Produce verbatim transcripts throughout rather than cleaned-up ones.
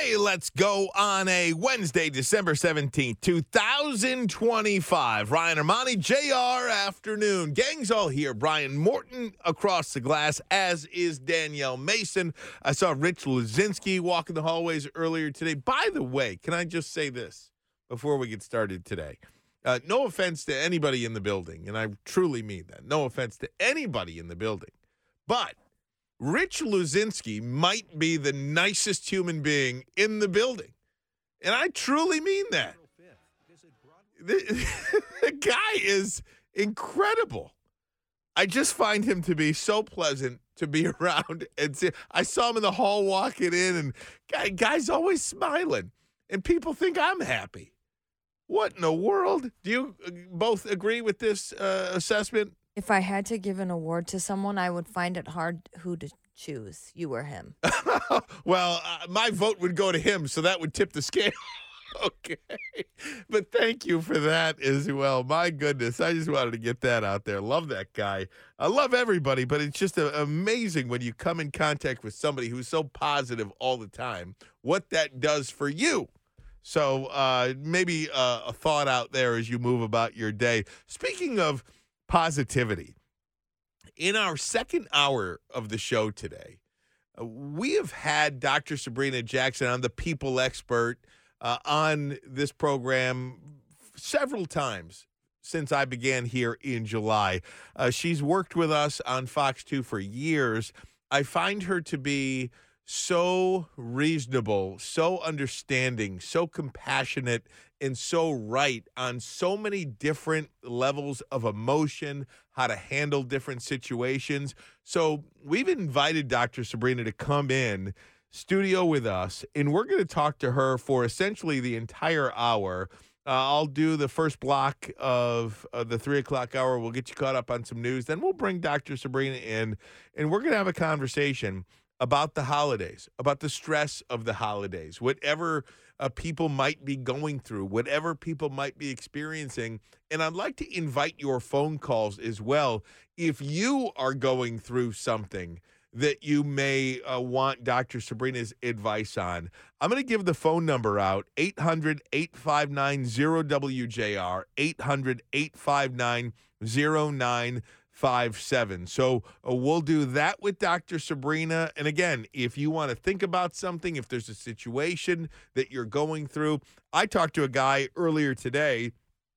Hey, let's go on a Wednesday, December seventeenth, twenty twenty-five. Ryan Armani, J R Afternoon. Gang's all here. Brian Morton across the glass, as is Danielle Mason. I saw Rich Luzinski walking the hallways earlier today. By the way, can I just say this before we get started today? Uh, no offense to anybody in the building, and I truly mean that. No offense to anybody in the building. But Rich Luzinski might be the nicest human being in the building. And I truly mean that. The, the guy is incredible. I just find him to be so pleasant to be around. And see, I saw him in the hall walking in, and guy, guy's always smiling. And people think I'm happy. What in the world? Do you both agree with this uh, assessment? If I had to give an award to someone, I would find it hard who to choose, you or him. Well, uh, my vote would go to him, so that would tip the scale. Okay. But thank you for that as well. My goodness, I just wanted to get that out there. Love that guy. I love everybody, but it's just uh, amazing when you come in contact with somebody who's so positive all the time, what that does for you. So uh, maybe uh, a thought out there as you move about your day. Speaking of positivity, in our second hour of the show today, uh, we have had Doctor Sabrina Jackson on, the people expert, uh, on this program several times since I began here in July. Uh, she's worked with us on Fox two for years. I find her to be so reasonable, so understanding, so compassionate, and so right on so many different levels of emotion, how to handle different situations. So we've invited Doctor Sabrina to come in studio with us, and we're going to talk to her for essentially the entire hour. Uh, I'll do the first block of uh, the three o'clock hour. We'll get you caught up on some news. Then we'll bring Doctor Sabrina in, and we're going to have a conversation about the holidays, about the stress of the holidays, whatever uh, people might be going through, whatever people might be experiencing. And I'd like to invite your phone calls as well. If you are going through something that you may uh, want Doctor Sabrina's advice on, I'm going to give the phone number out, eight hundred, eight five nine, zero W J R, eight hundred, eight five nine, zero nine five seven. So uh, we'll do that with Doctor Sabrina. And again, if you want to think about something, if there's a situation that you're going through, I talked to a guy earlier today,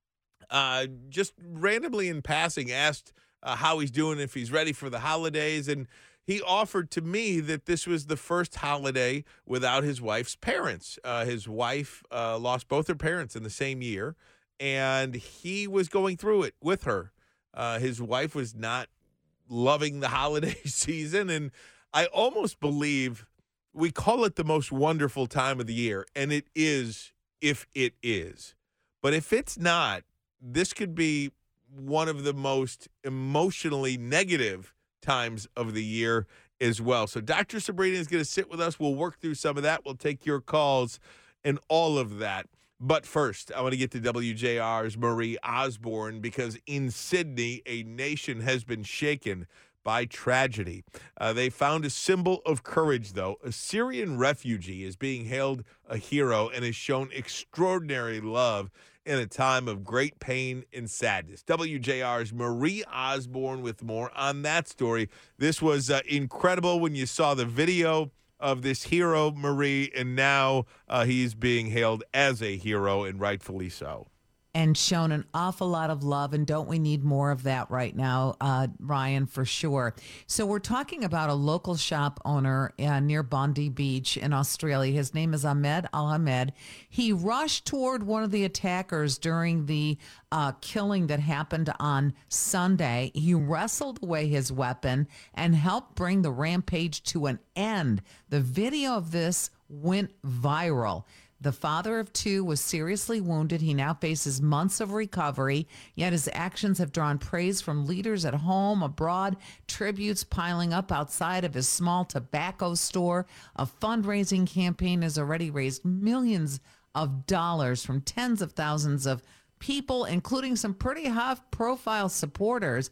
uh, just randomly in passing, asked uh, how he's doing, if he's ready for the holidays. And he offered to me that this was the first holiday without his wife's parents. Uh, his wife uh, lost both her parents in the same year, and he was going through it with her. Uh, his wife was not loving the holiday season, and I almost believe we call it the most wonderful time of the year, and it is if it is. But if it's not, this could be one of the most emotionally negative times of the year as well. So Doctor Sabrina is going to sit with us. We'll work through some of that. We'll take your calls and all of that. But first, I want to get to W J R's Marie Osborne, because in Sydney, a nation has been shaken by tragedy. Uh, they found a symbol of courage, though. A Syrian refugee is being hailed a hero and has shown extraordinary love in a time of great pain and sadness. W J R's Marie Osborne with more on that story. This was uh, incredible when you saw the video of this hero, Marie, and now uh, he's being hailed as a hero, and rightfully so. And shown an awful lot of love, and don't we need more of that right now, uh, Ryan, for sure. So we're talking about a local shop owner uh, near Bondi Beach in Australia. His name is Ahmed Al-Hamed. He rushed toward one of the attackers during the uh, killing that happened on Sunday. He wrestled away his weapon and helped bring the rampage to an end. The video of this went viral. The father of two was seriously wounded. He now faces months of recovery, yet his actions have drawn praise from leaders at home, abroad, tributes piling up outside of his small tobacco store. A fundraising campaign has already raised millions of dollars from tens of thousands of people, including some pretty high-profile supporters.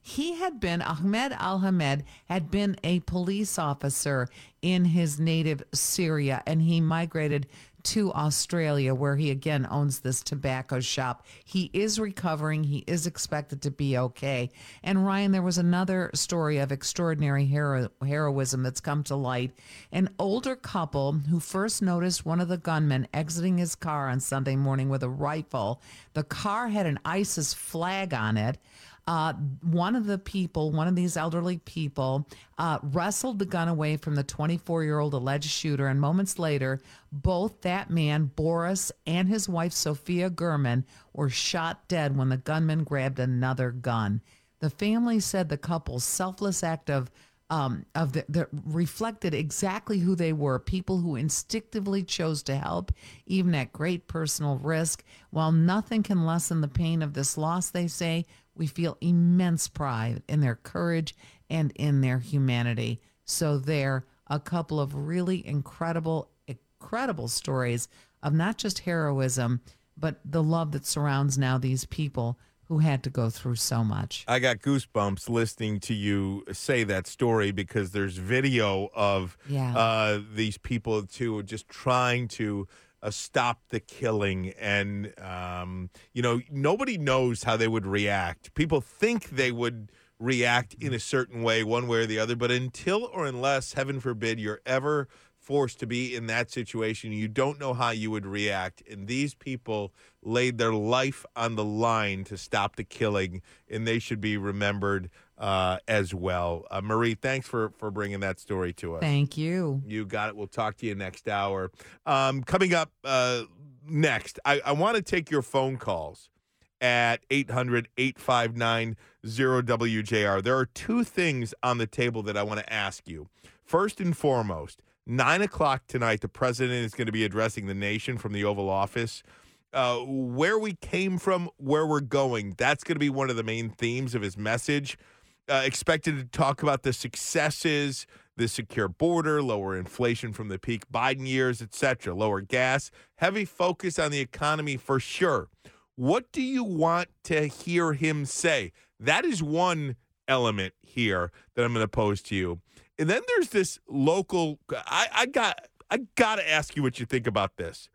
He had been, Ahmed Al-Hamed had been a police officer in his native Syria, and he migrated to Australia, where he again owns this tobacco shop. He is recovering. He is expected to be okay. And Ryan, there was another story of extraordinary hero- heroism that's come to light. An older couple who first noticed one of the gunmen exiting his car on Sunday morning with a rifle. The car had an ISIS flag on it. Uh, one of the people, one of these elderly people, uh, wrestled the gun away from the twenty-four-year-old alleged shooter. And moments later, both that man, Boris, and his wife, Sophia Gurman, were shot dead when the gunman grabbed another gun. The family said the couple's selfless act of um, of the, the reflected exactly who they were, people who instinctively chose to help, even at great personal risk. While nothing can lessen the pain of this loss, they say, we feel immense pride in their courage and in their humanity. So they're a couple of really incredible, incredible stories of not just heroism, but the love that surrounds now these people who had to go through so much. I got goosebumps listening to you say that story because there's video of Yeah. uh, these people too just trying to Uh, stop the killing. And, um, you know, nobody knows how they would react. People think they would react in a certain way, one way or the other. But until or unless, heaven forbid, you're ever forced to be in that situation, you don't know how you would react. And these people laid their life on the line to stop the killing, and they should be remembered uh, as well. Uh, Marie, thanks for, for bringing that story to us. Thank you. You got it. We'll talk to you next hour. Um, coming up uh, next, I, I want to take your phone calls at eight hundred, eight five nine, zero W J R. There are two things on the table that I want to ask you. First and foremost, nine o'clock tonight, the president is going to be addressing the nation from the Oval Office. Uh, where we came from, where we're going, that's going to be one of the main themes of his message. Uh, expected to talk about the successes, the secure border, lower inflation from the peak Biden years, et cetera, lower gas, heavy focus on the economy for sure. What do you want to hear him say? That is one element here that I'm going to pose to you. And then there's this local, I, I got I got to ask you what you think about this.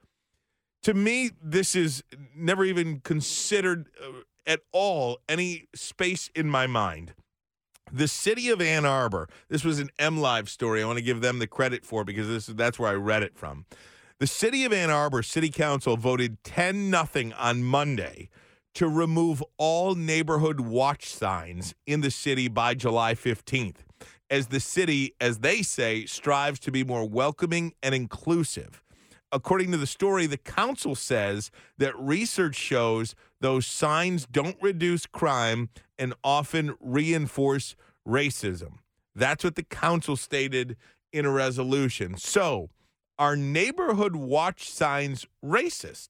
To me, this is never even considered uh, at all any space in my mind. The city of Ann Arbor, this was an M Live story. I want to give them the credit for it because this is, that's where I read it from. The city of Ann Arbor City Council voted ten nothing on Monday to remove all neighborhood watch signs in the city by July fifteenth, as the city, as they say, strives to be more welcoming and inclusive. According to the story, the council says that research shows those signs don't reduce crime and often reinforce racism. That's what the council stated in a resolution. So, are neighborhood watch signs racist?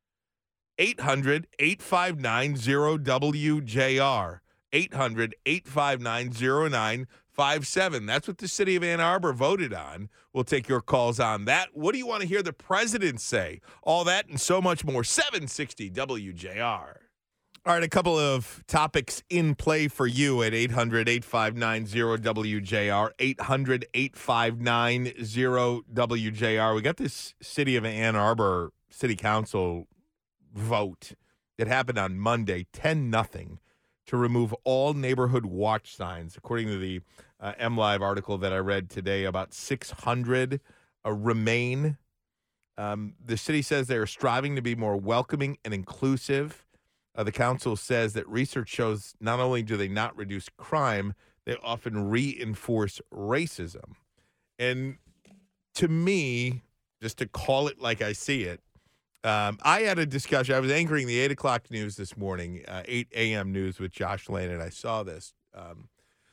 eight hundred, eight five nine, zero W J R. eight hundred, eight five nine, zero nine five seven. That's what the city of Ann Arbor voted on. We'll take your calls on that. What do you want to hear the president say? All that and so much more. seven sixty W J R. All right, a couple of topics in play for you at eight hundred, eight five nine, zero W J R. eight hundred, eight five nine, zero W J R. We got this city of Ann Arbor City Council vote that happened on Monday, ten nothing, to remove all neighborhood watch signs. According to the uh, M Live article that I read today, about six hundred uh, remain. Um, the city says they are striving to be more welcoming and inclusive. Uh, the council says that research shows not only do they not reduce crime, they often reinforce racism. And to me, just to call it like I see it, Um, I had a discussion. I was anchoring the eight o'clock news this morning, uh, eight a.m. news with Josh Lane, and I saw this. Um,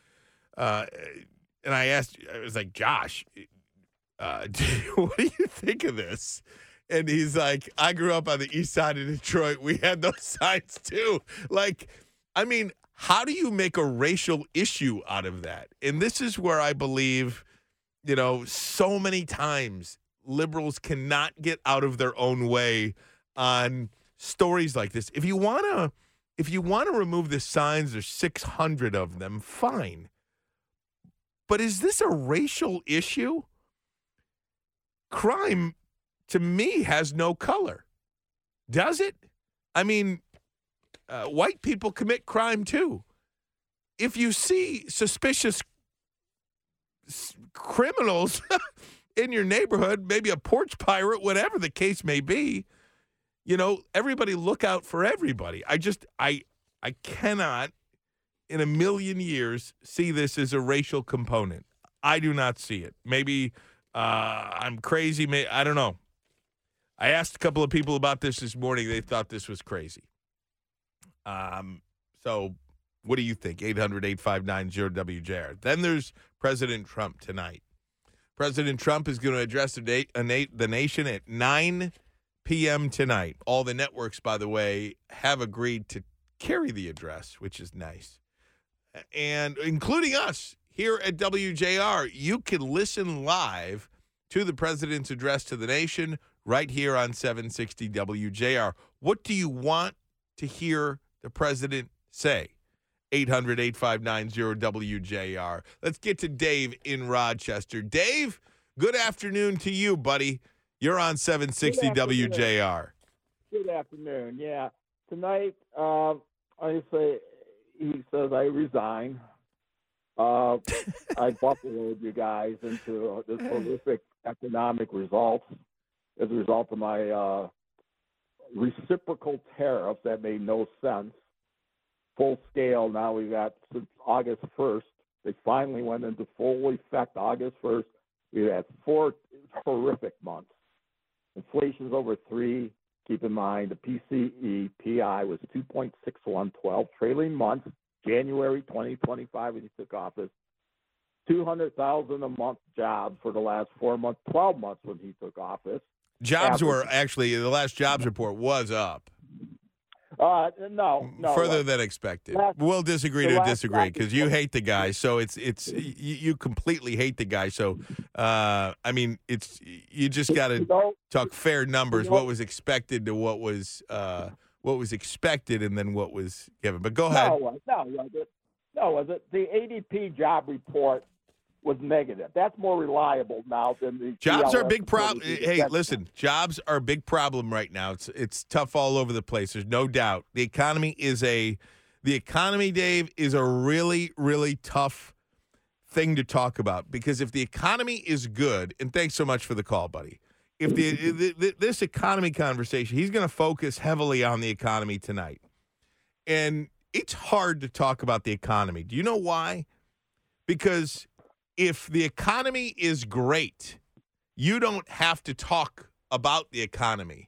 uh, and I asked, I was like, Josh, uh, what do you think of this? And he's like, I grew up on the east side of Detroit. We had those signs too. Like, I mean, how do you make a racial issue out of that? And this is where I believe, you know, so many times liberals cannot get out of their own way on stories like this. If you want to If you want to remove the signs, there's six hundred of them, fine. But is this a racial issue? Crime, to me, has no color. Does it? I mean, uh, white people commit crime too. If you see suspicious s- criminals in your neighborhood, maybe a porch pirate, whatever the case may be, you know, everybody look out for everybody. I just, I, I cannot in a million years see this as a racial component. I do not see it. Maybe uh, I'm crazy. May, I don't know. I asked a couple of people about this this morning. They thought this was crazy. Um, so what do you think? eight hundred, eight five nine, zero W J R. Then there's President Trump tonight. President Trump is going to address the, na- a na- the nation at nine p.m. tonight. All the networks, by the way, have agreed to carry the address, which is nice. And including us here at W J R, you can listen live to the president's address to the nation right here on seven sixty W J R. What do you want to hear the president say? eight hundred, eight five nine, zero W J R. Let's get to Dave in Rochester. Dave, good afternoon to you, buddy. You're on seven sixty W J R. Good afternoon. Yeah. Tonight, uh, I say, he says I resign. Uh, I buffaloed you guys into this horrific economic results as a result of my uh, reciprocal tariffs that made no sense. Full scale, now we got since August first. They finally went into full effect August first. We had four horrific months. Inflation's over three. Keep in mind the P C E P I was two point six one twelve trailing months, January twenty twenty-five when he took office. two hundred thousand a month jobs for the last four months, twelve months when he took office. Jobs Average. were actually, the last jobs report was up. Uh, no, no. Further uh, than expected. last- We'll disagree the to last disagree job because you report- hate the guy. So it's it's you, you completely hate the guy. So uh, I mean, it's you just got You to know, talk fair numbers. you know- What was expected to what was uh, what was expected, and then what was given. But go ahead. No, uh, no, was it? No, was it? The A D P job report was negative. That's more reliable now than the Jobs are a C L S big problem. report. Hey, That's- listen, jobs are a big problem right now. It's it's tough all over the place. There's no doubt. The economy is a the economy, Dave, is a really really tough thing to talk about because if the economy is good, and thanks so much for the call, buddy. If the, the, the this economy conversation, he's going to focus heavily on the economy tonight, and it's hard to talk about the economy. Do you know why? Because if the economy is great, you don't have to talk about the economy.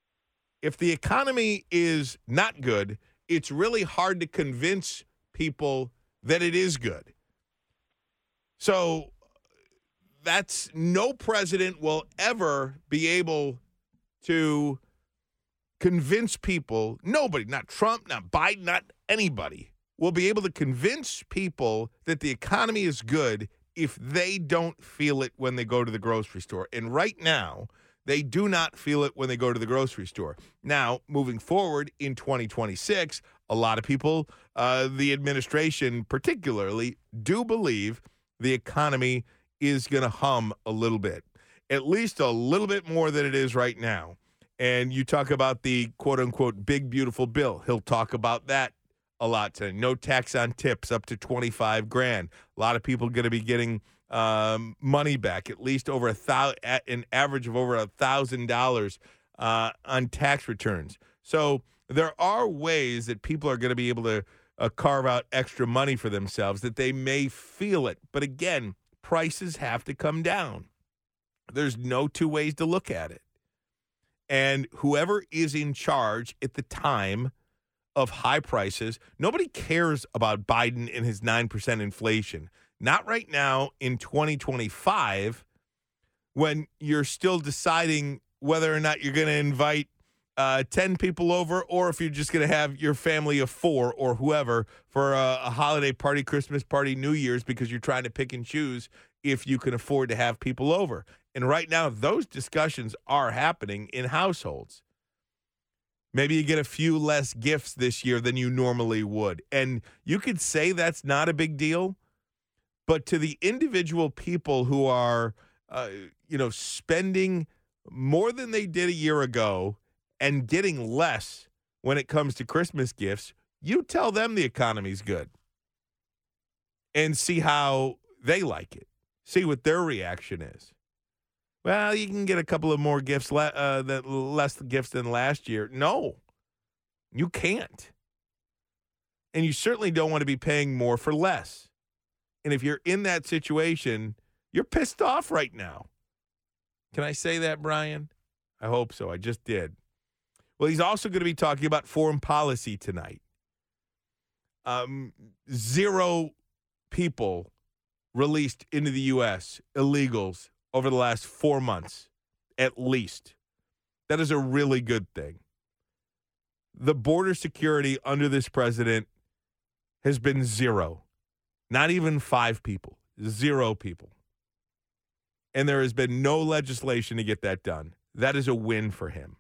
If the economy is not good, it's really hard to convince people that it is good. So that's no president will ever be able to convince people, nobody, not Trump, not Biden, not anybody, will be able to convince people that the economy is good if they don't feel it when they go to the grocery store. And right now, they do not feel it when they go to the grocery store. Now, moving forward in twenty twenty-six, a lot of people, uh, the administration particularly, do believe the economy is going to hum a little bit, at least a little bit more than it is right now. And you talk about the quote-unquote big, beautiful bill. He'll talk about that a lot today. No tax on tips up to twenty-five grand. A lot of people going to be getting um, money back, at least over a thousand, an average of over a thousand dollars uh, on tax returns. So there are ways that people are going to be able to uh, carve out extra money for themselves that they may feel it. But again, prices have to come down. There's no two ways to look at it. And whoever is in charge at the time of high prices, nobody cares about Biden and his nine percent inflation. Not right now in twenty twenty-five when you're still deciding whether or not you're going to invite uh, ten people over or if you're just going to have your family of four or whoever for a, a holiday party, Christmas party, New Year's, because you're trying to pick and choose if you can afford to have people over. And right now, those discussions are happening in households. Maybe you get a few less gifts this year than you normally would. And you could say that's not a big deal, but to the individual people who are, uh, you know, spending more than they did a year ago and getting less when it comes to Christmas gifts, you tell them the economy's good and see how they like it. See what their reaction is. Well, you can get a couple of more gifts, le- uh, that less gifts than last year. No, you can't. And you certainly don't want to be paying more for less. And if you're in that situation, you're pissed off right now. Can I say that, Brian? I hope so. I just did. Well, he's also going to be talking about foreign policy tonight. Um, zero people released into the U S, illegals, over the last four months, at least. That is a really good thing. The border security under this president has been zero. Not even five people. Zero people. And there has been no legislation to get that done. That is a win for him.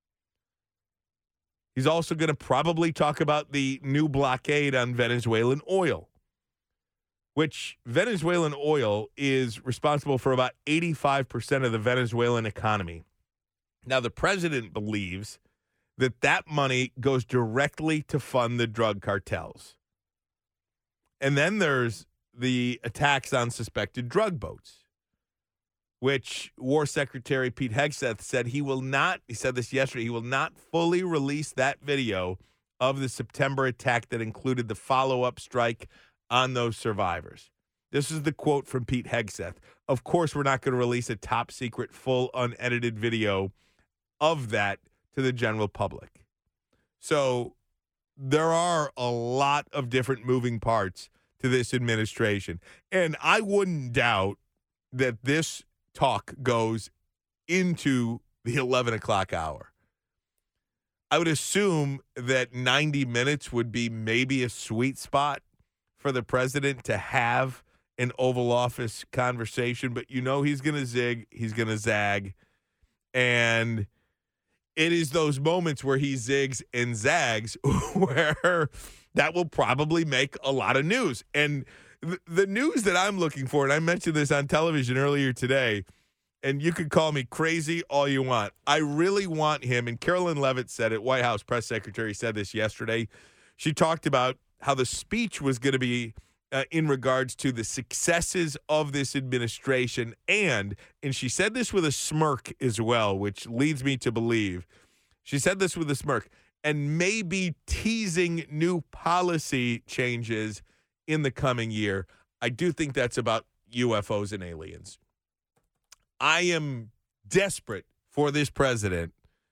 He's also going to probably talk about the new blockade on Venezuelan oil, which Venezuelan oil is responsible for about eighty-five percent of the Venezuelan economy. Now, the president believes that that money goes directly to fund the drug cartels. And then there's the attacks on suspected drug boats, which War Secretary Pete Hegseth said he will not, he said this yesterday, he will not fully release that video of the September attack that included the follow-up strike on those survivors. This is the quote from Pete Hegseth. Of course, we're not going to release a top secret, full, unedited video of that to the general public. So there are a lot of different moving parts to this administration. And I wouldn't doubt that this talk goes into the eleven o'clock hour. I would assume that ninety minutes would be maybe a sweet spot for the president to have an Oval Office conversation, but you know he's going to zig, he's going to zag, and it is those moments where he zigs and zags where that will probably make a lot of news. And th- the news that I'm looking for, and I mentioned this on television earlier today, and you could call me crazy all you want. I really want him, and Carolyn Levitt said it, White House press secretary said this yesterday. She talked about how the speech was going to be uh, in regards to the successes of this administration. And, and she said this with a smirk as well, which leads me to believe. She said this with a smirk, and maybe teasing new policy changes in the coming year. I do think that's about U F Os and aliens. I am desperate for this president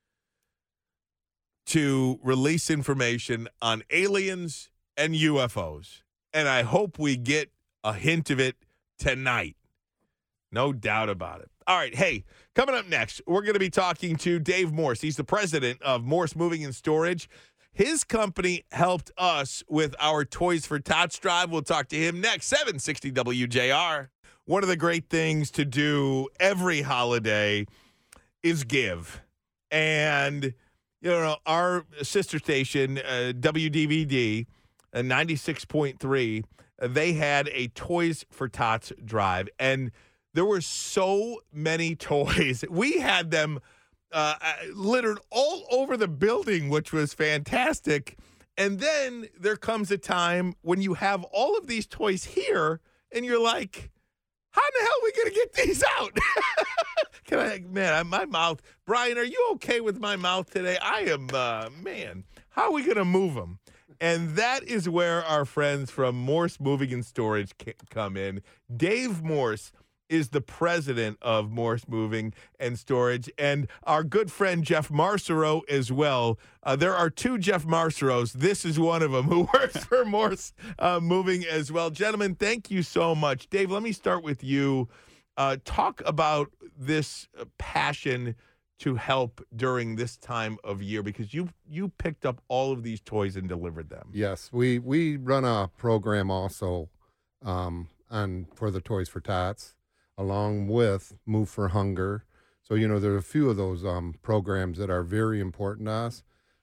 to release information on aliens and U F Os. And I hope we get a hint of it tonight. No doubt about it. All right, hey, coming up next, we're going to be talking to Dave Morse. He's the president of Morse Moving and Storage. His company helped us with our Toys for Tots drive. We'll talk to him next, seven sixty W J R. One of the great things to do every holiday is give. And, you know, our sister station, uh, W D V D, uh, ninety-six point three, uh, they had a Toys for Tots drive. And there were so many toys. We had them uh, littered all over the building, which was fantastic. And then there comes a time when you have all of these toys here, and you're like, how in the hell are we going to get these out? Can I, man, my mouth. Brian, are you okay with my mouth today? I am, uh, man, how are we going to move them? And that is where our friends from Morse Moving and Storage come in. Dave Morse is the president of Morse Moving and Storage, and our good friend Jeff Marcero as well. Uh, there are two Jeff Marceros. This is one of them who works for Morse uh, Moving as well. Gentlemen, thank you so much. Dave, let me start with you. Uh, talk about this passion to help during this time of year, because you you picked up all of these toys and delivered them. Yes, we, we run a program also um, on for the Toys for Tots, along with Move for Hunger. So, you know, there are a few of those um, programs that are very important to us.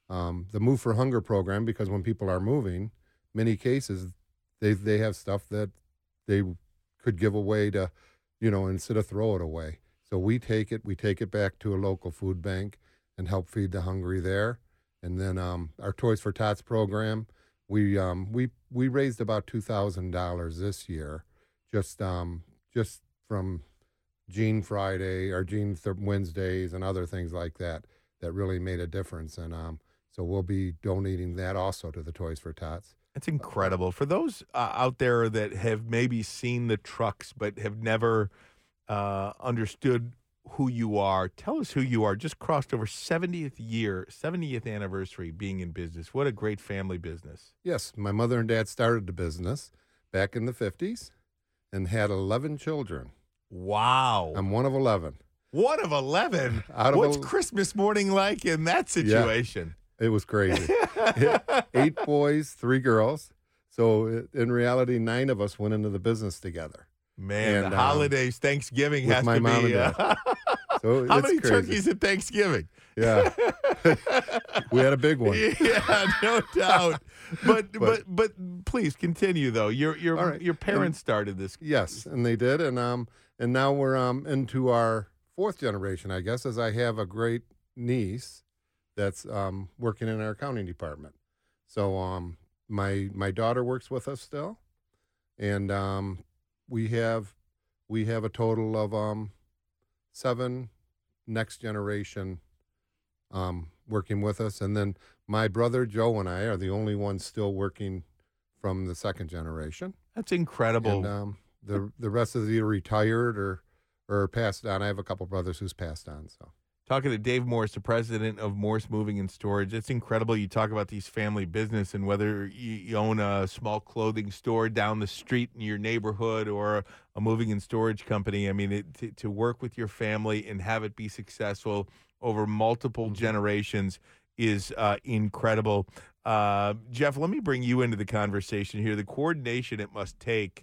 um, the Move for Hunger program, because when people are moving, many cases they they have stuff that they could give away to, you know, instead of throw it away. So we take it, we take it back to a local food bank and help feed the hungry there. And then um, our Toys for Tots program, we um, we we raised about two thousand dollars this year, just um, just from Gene Friday or Gene Th- Wednesdays and other things like that that really made a difference. And um, so we'll be donating that also to the Toys for Tots. It's incredible. For those uh, out there that have maybe seen the trucks but have never uh, understood who you are, tell us who you are. Just crossed over seventieth year, seventieth anniversary being in business. What a great family business. Yes, my mother and dad started the business back in the fifties and had eleven children. Wow. I'm one of eleven. One of eleven? Out of What's el- Christmas morning like in that situation? It was crazy. Eight boys, three girls. So it, in reality, nine of us went into the business together. Man, And, the um, holidays, Thanksgiving with has my to mom be. and Uh, So how it's many crazy. turkeys at Thanksgiving? Yeah. We had a big one. Yeah, no doubt. But, but But- but please continue though. Your your All right. your parents started this. Yes, and they did, and um, and now we're um into our fourth generation, I guess, as I have a great niece that's um working in our accounting department. So um, my my daughter works with us still, and um, we have we have a total of um seven next generation um working with us, and then my brother Joe and I are the only ones still working from the second generation. That's incredible. And um, the the rest is either retired or or passed on. I have a couple brothers who's passed on. So Talking to Dave Morse, the president of Morse Moving and Storage. It's incredible. You talk about these family business and whether you, you own a small clothing store down the street in your neighborhood or a moving and storage company. I mean, it, to, to work with your family and have it be successful over multiple generations is uh, incredible. Uh, Jeff, let me bring you into the conversation here. The coordination it must take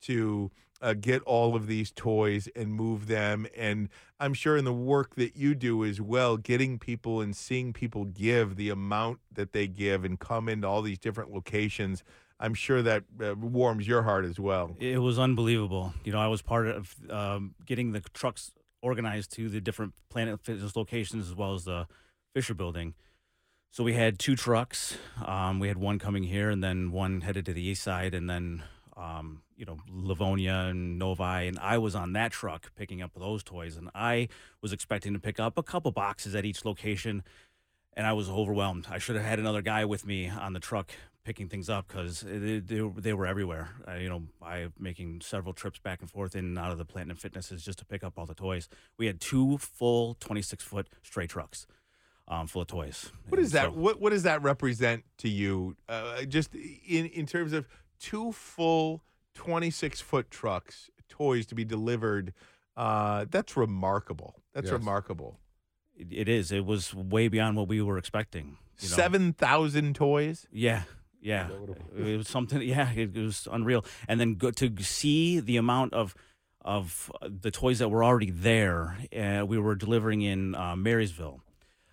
to uh, get all of these toys and move them. And I'm sure in the work that you do as well, getting people and seeing people give the amount that they give and come into all these different locations, I'm sure that uh, warms your heart as well. It was unbelievable. You know, I was part of um, getting the trucks organized to the different Planet Fitness locations as well as the Fisher Building. So we had two trucks. Um, we had one coming here and then one headed to the east side, and then um, you know, Livonia and Novi, and I was on that truck picking up those toys, and I was expecting to pick up a couple boxes at each location, and I was overwhelmed. I should have had another guy with me on the truck picking things up because they, they, they were everywhere. I, you know, I making several trips back and forth in and out of the Platinum Fitnesses just to pick up all the toys. We had two full twenty-six foot straight trucks. Um, full of toys. What And does that so- what what does that represent to you? Uh, just in in terms of two full twenty-six foot trucks, toys to be delivered. Uh, that's remarkable. That's Yes. remarkable. It, it is. It was way beyond what we were expecting. you know. Seven thousand toys. Yeah, yeah. It was something. Yeah, it, it was unreal. And then go, to see the amount of of the toys that were already there. Uh, we were delivering in uh, Marysville,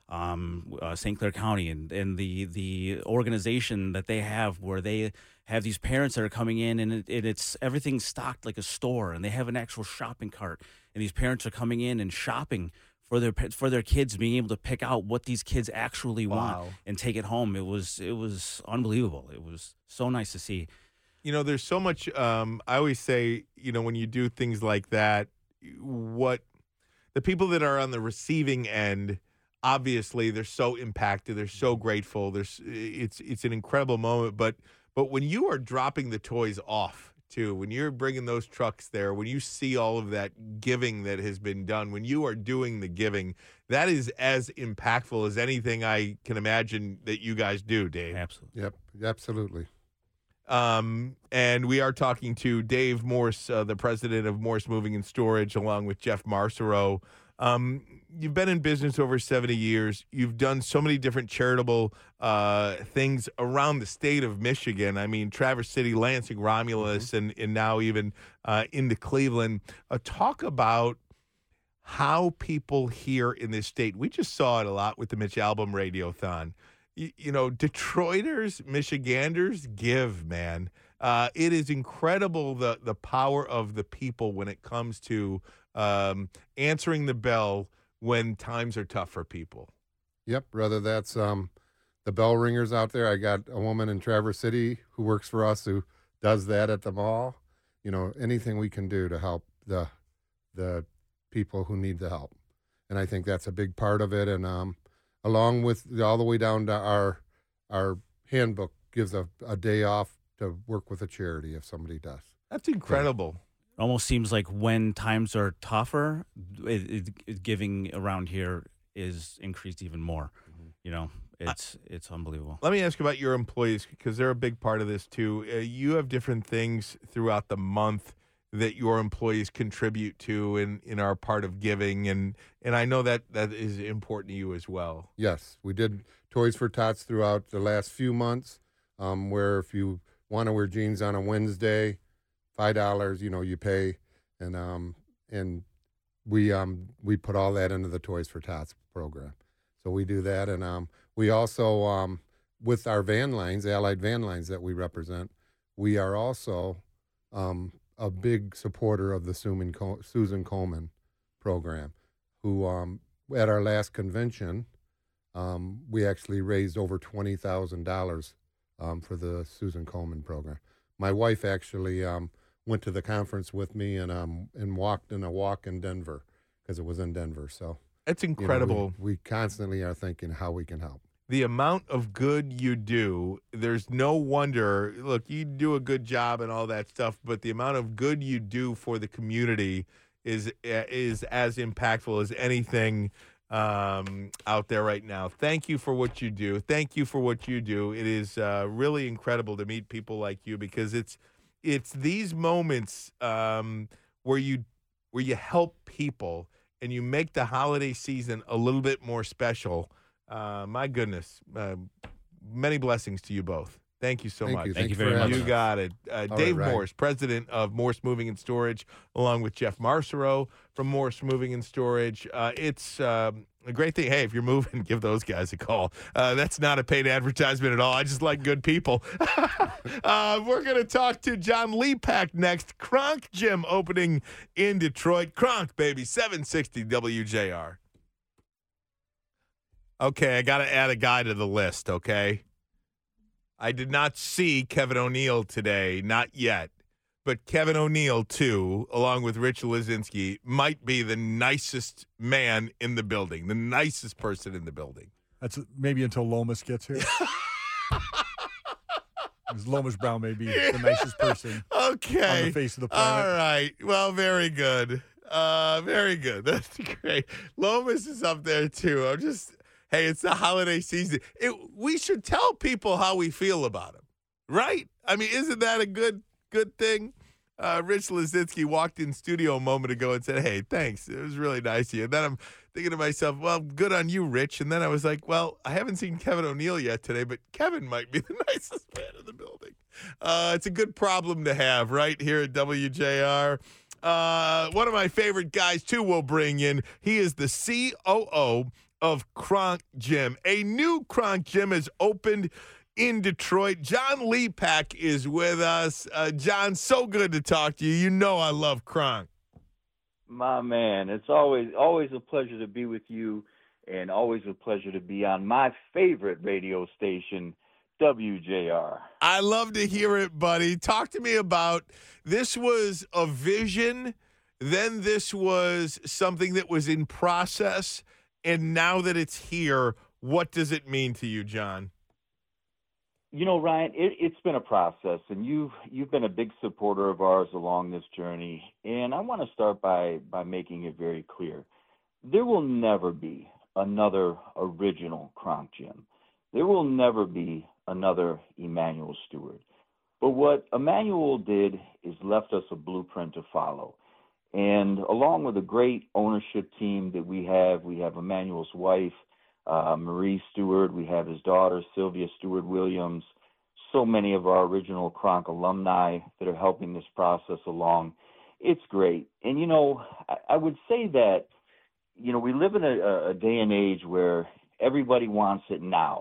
um, uh, Saint Clair County, and, and the the organization that they have, where they have these parents that are coming in, and it, it, it's everything stocked like a store, and they have an actual shopping cart, and these parents are coming in and shopping for their for their kids, being able to pick out what these kids actually Wow. want and take it home. It was it was unbelievable. It was so nice to see. You know, there's so much. Um, I always say, you know, when you do things like that, what the people that are on the receiving end, obviously, they're so impacted. They're so grateful. There's, it's it's an incredible moment. But but when you are dropping the toys off too, when you're bringing those trucks there, when you see all of that giving that has been done, when you are doing the giving, that is as impactful as anything I can imagine that you guys do, Dave. Absolutely. Yep, absolutely. Um, and we are talking to Dave Morse, uh, the president of Morse Moving and Storage, along with Jeff Marcero. Um, you've been in business over seventy years. You've done so many different charitable uh, things around the state of Michigan. I mean, Traverse City, Lansing, Romulus, and, and now even uh, into Cleveland. Uh, talk about how people here in this state, we just saw it a lot with the Mitch Albom Radiothon. you, you know, Detroiters, Michiganders give, man. Uh, it is incredible the the power of the people when it comes to um, answering the bell when times are tough for people. Yep, whether that's um, the bell ringers out there. I got a woman in Traverse City who works for us who does that at the mall. You know, anything we can do to help the the people who need the help. And I think that's a big part of it. And um, along with all the way down to our our handbook gives a, a day off to work with a charity if somebody does. That's incredible. Almost seems like when times are tougher, it, it, it giving around here is increased even more. Mm-hmm. You know, it's it's unbelievable. Let me ask you about your employees because they're a big part of this too. Uh, you have different things throughout the month that your employees contribute to and, and are part of giving, and and I know that that is important to you as well. Yes, we did Toys for Tots throughout the last few months, um, where if you want to wear jeans on a Wednesday, five dollars, you know, you pay, and um and we um we put all that into the Toys for Tots program. So we do that, and um we also um with our van lines, Allied van lines that we represent, we are also um a big supporter of the Susan Col- Susan Komen program, who um at our last convention, um we actually raised over twenty thousand dollars um for the Susan Komen program. My wife actually um went to the conference with me and um and walked in a walk in Denver because it was in Denver. So It's you know, incredible. we, we constantly are thinking how we can help. The amount of good you do, there's no wonder. Look, you do a good job and all that stuff, but the amount of good you do for the community is is as impactful as anything um, out there right now. Thank you for what you do. Thank you for what you do. It is uh, really incredible to meet people like you because it's it's these moments um, where you where you help people and you make the holiday season a little bit more special. Uh, my goodness, uh, many blessings to you both. Thank you so Thank much. you. Thank Thank you you very for much. You having us. got it. Uh, All Dave right, Ryan. Morse, president of Morse Moving and Storage, along with Jeff Marcero from Morse Moving and Storage. Uh, it's um, a great thing. Hey, if you're moving, give those guys a call. Uh, that's not a paid advertisement at all. I just like good people. uh, we're going to talk to John Lepak next. Kronk Gym opening in Detroit. Kronk, baby, seven sixty W J R. Okay, I got to add a guy to the list, okay? I did not see Kevin O'Neill today, not yet. But Kevin O'Neill, too, along with Rich Lazinski, might be the nicest man in the building, the nicest person in the building. That's maybe until Lomas gets here. Because Lomas Brown may be the nicest person Okay. on the face of the planet. All right. Well, very good. Uh, very good. That's great. Lomas is up there, too. I'm just, hey, it's the holiday season. It, we should tell people how we feel about him, right? I mean, isn't that a good good thing? Uh, Rich Lazinski walked in studio a moment ago and said, hey, thanks. It was really nice of you. And then I'm thinking to myself, well, good on you, Rich. And then I was like, well, I haven't seen Kevin O'Neill yet today, but Kevin might be the nicest man in the building. Uh, it's a good problem to have right here at W J R. Uh, one of my favorite guys, too, will bring in. He is the C O O of Kronk Gym. A new Kronk Gym has opened in Detroit. John Lepak is with us. Uh, John, so good to talk to you. You know I love Kronk. My man, it's always always a pleasure to be with you, and always a pleasure to be on my favorite radio station, W J R. I love to hear it, buddy. Talk to me about this. Was a vision, then this was something that was in process, and now that it's here, what does it mean to you, John? You know, Ryan, it, it's been a process, and you've you've been a big supporter of ours along this journey. And I want to start by by making it very clear: there will never be another original Kronk Gym. There will never be another Emmanuel Stewart. But what Emmanuel did is left us a blueprint to follow. And along with a great ownership team that we have, we have Emmanuel's wife, uh, Marie Stewart, we have his daughter, Sylvia Stewart Williams, so many of our original Kronk alumni that are helping this process along. It's great. And, you know, I, I would say that, you know, we live in a, a day and age where everybody wants it now.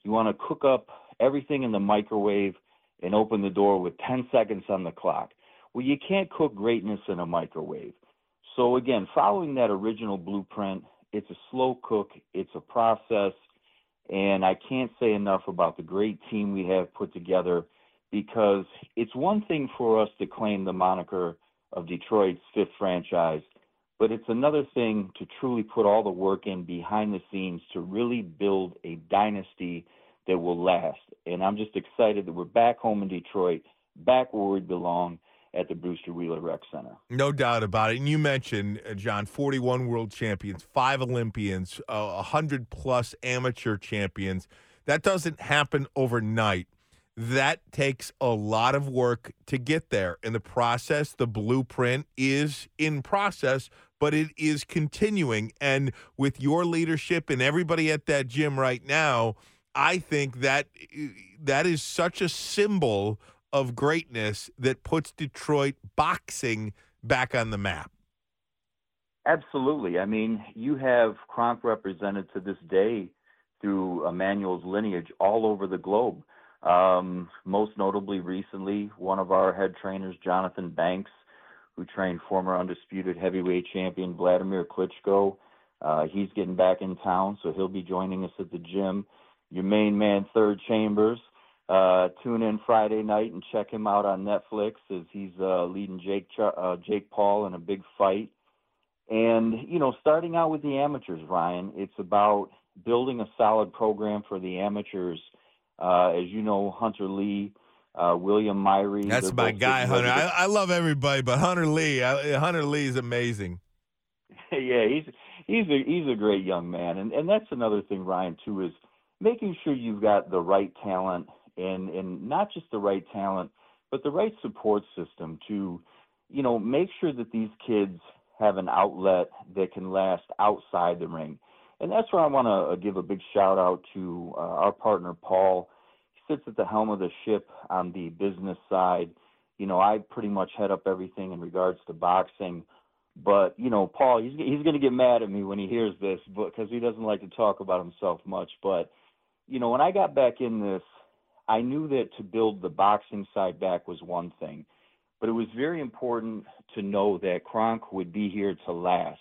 You want to cook up everything in the microwave and open the door with ten seconds on the clock. Well, you can't cook greatness in a microwave. So again, following that original blueprint, it's a slow cook, it's a process, and I can't say enough about the great team we have put together, because it's one thing for us to claim the moniker of Detroit's fifth franchise, but it's another thing to truly put all the work in behind the scenes to really build a dynasty that will last. And I'm just excited that we're back home in Detroit, back where we belong, at the Brewster Wheeler Rec Center. No doubt about it. And you mentioned, uh, John, forty-one world champions, five Olympians, uh, one hundred plus amateur champions. That doesn't happen overnight. That takes a lot of work to get there. And the process, the blueprint is in process, but it is continuing. And with your leadership and everybody at that gym right now, I think that that is such a symbol of greatness that puts Detroit boxing back on the map. Absolutely. I mean, you have Kronk represented to this day through Emmanuel's lineage all over the globe. Um, most notably recently, one of our head trainers, Jonathan Banks, who trained former undisputed heavyweight champion Vladimir Klitschko. Uh, he's getting back in town, so he'll be joining us at the gym. Your main man, Third Chambers, Uh, tune in Friday night and check him out on Netflix as he's uh, leading Jake Ch- uh, Jake Paul in a big fight. And, you know, starting out with the amateurs, Ryan, it's about building a solid program for the amateurs. Uh, as you know, Hunter Lee, uh, William Myrie. That's my guy, Hunter. I, I love everybody, but Hunter Lee, I, Hunter Lee is amazing. Yeah, he's he's a he's a great young man, and and that's another thing, Ryan, too, is making sure you've got the right talent. And, and not just the right talent, but the right support system to, you know, make sure that these kids have an outlet that can last outside the ring. And that's where I want to give a big shout out to uh, our partner, Paul. He sits at the helm of the ship on the business side. You know, I pretty much head up everything in regards to boxing. But, you know, Paul, he's, he's going to get mad at me when he hears this because he doesn't like to talk about himself much. But, you know, when I got back in this, I knew that to build the boxing side back was one thing, but it was very important to know that Kronk would be here to last.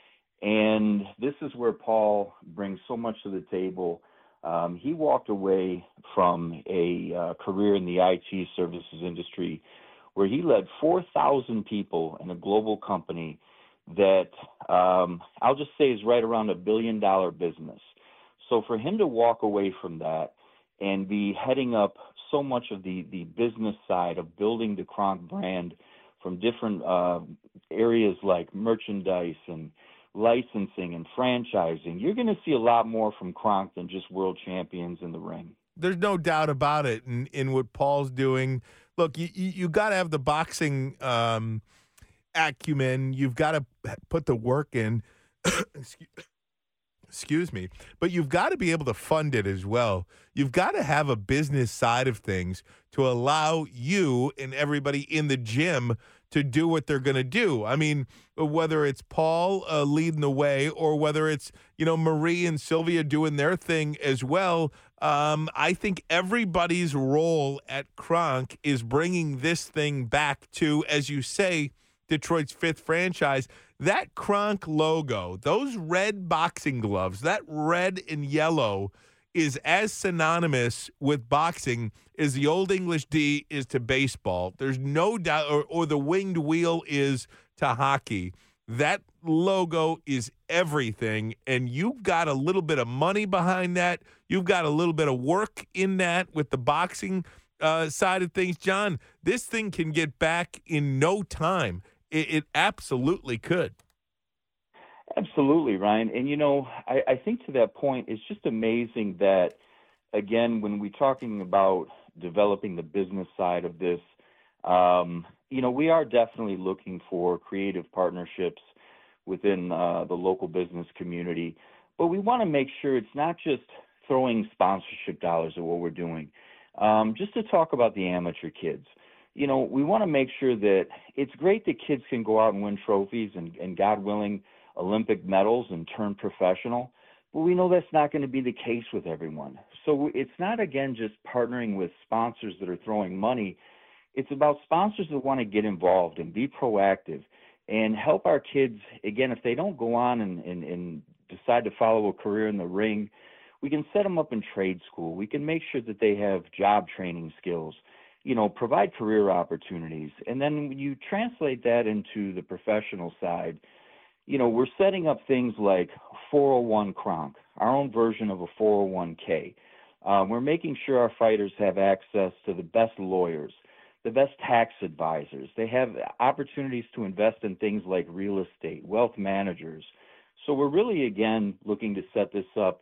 And this is where Paul brings so much to the table. Um, he walked away from a uh, career in the I T services industry where he led four thousand people in a global company that um, I'll just say is right around a billion dollar business. So for him to walk away from that and be heading up so much of the, the business side of building the Kronk brand from different uh, areas like merchandise and licensing and franchising, you're going to see a lot more from Kronk than just world champions in the ring. There's no doubt about it. In, in what Paul's doing, look, you, you, you got to have the boxing um, acumen. You've got to put the work in. Excuse Excuse me, but you've got to be able to fund it as well. You've got to have a business side of things to allow you and everybody in the gym to do what they're going to do. I mean, whether it's Paul uh, leading the way or whether it's, you know, Marie and Sylvia doing their thing as well, um, I think everybody's role at Kronk is bringing this thing back to, as you say, Detroit's fifth franchise. That Kronk logo, those red boxing gloves, that red and yellow is as synonymous with boxing as the Old English D is to baseball. There's no doubt, or, or the winged wheel is to hockey. That logo is everything, and you've got a little bit of money behind that. You've got a little bit of work in that with the boxing uh, side of things. John, this thing can get back in no time. It, it absolutely could. Absolutely, Ryan. And, you know, I, I think to that point, it's just amazing that, again, when we're talking about developing the business side of this, um, you know, we are definitely looking for creative partnerships within uh, the local business community. But we want to make sure it's not just throwing sponsorship dollars at what we're doing. Um, just to talk about the amateur kids, you know, we want to make sure that it's great that kids can go out and win trophies and, and God willing, Olympic medals and turn professional. But we know that's not going to be the case with everyone. So it's not, again, just partnering with sponsors that are throwing money. It's about sponsors that want to get involved and be proactive and help our kids. Again, if they don't go on and, and, and decide to follow a career in the ring, we can set them up in trade school. We can make sure that they have job training skills, you know, provide career opportunities. And then when you translate that into the professional side, you know, we're setting up things like four oh one Kronk, our own version of a four oh one k. Uh, we're making sure our fighters have access to the best lawyers, the best tax advisors. They have opportunities to invest in things like real estate, wealth managers. So we're really, again, looking to set this up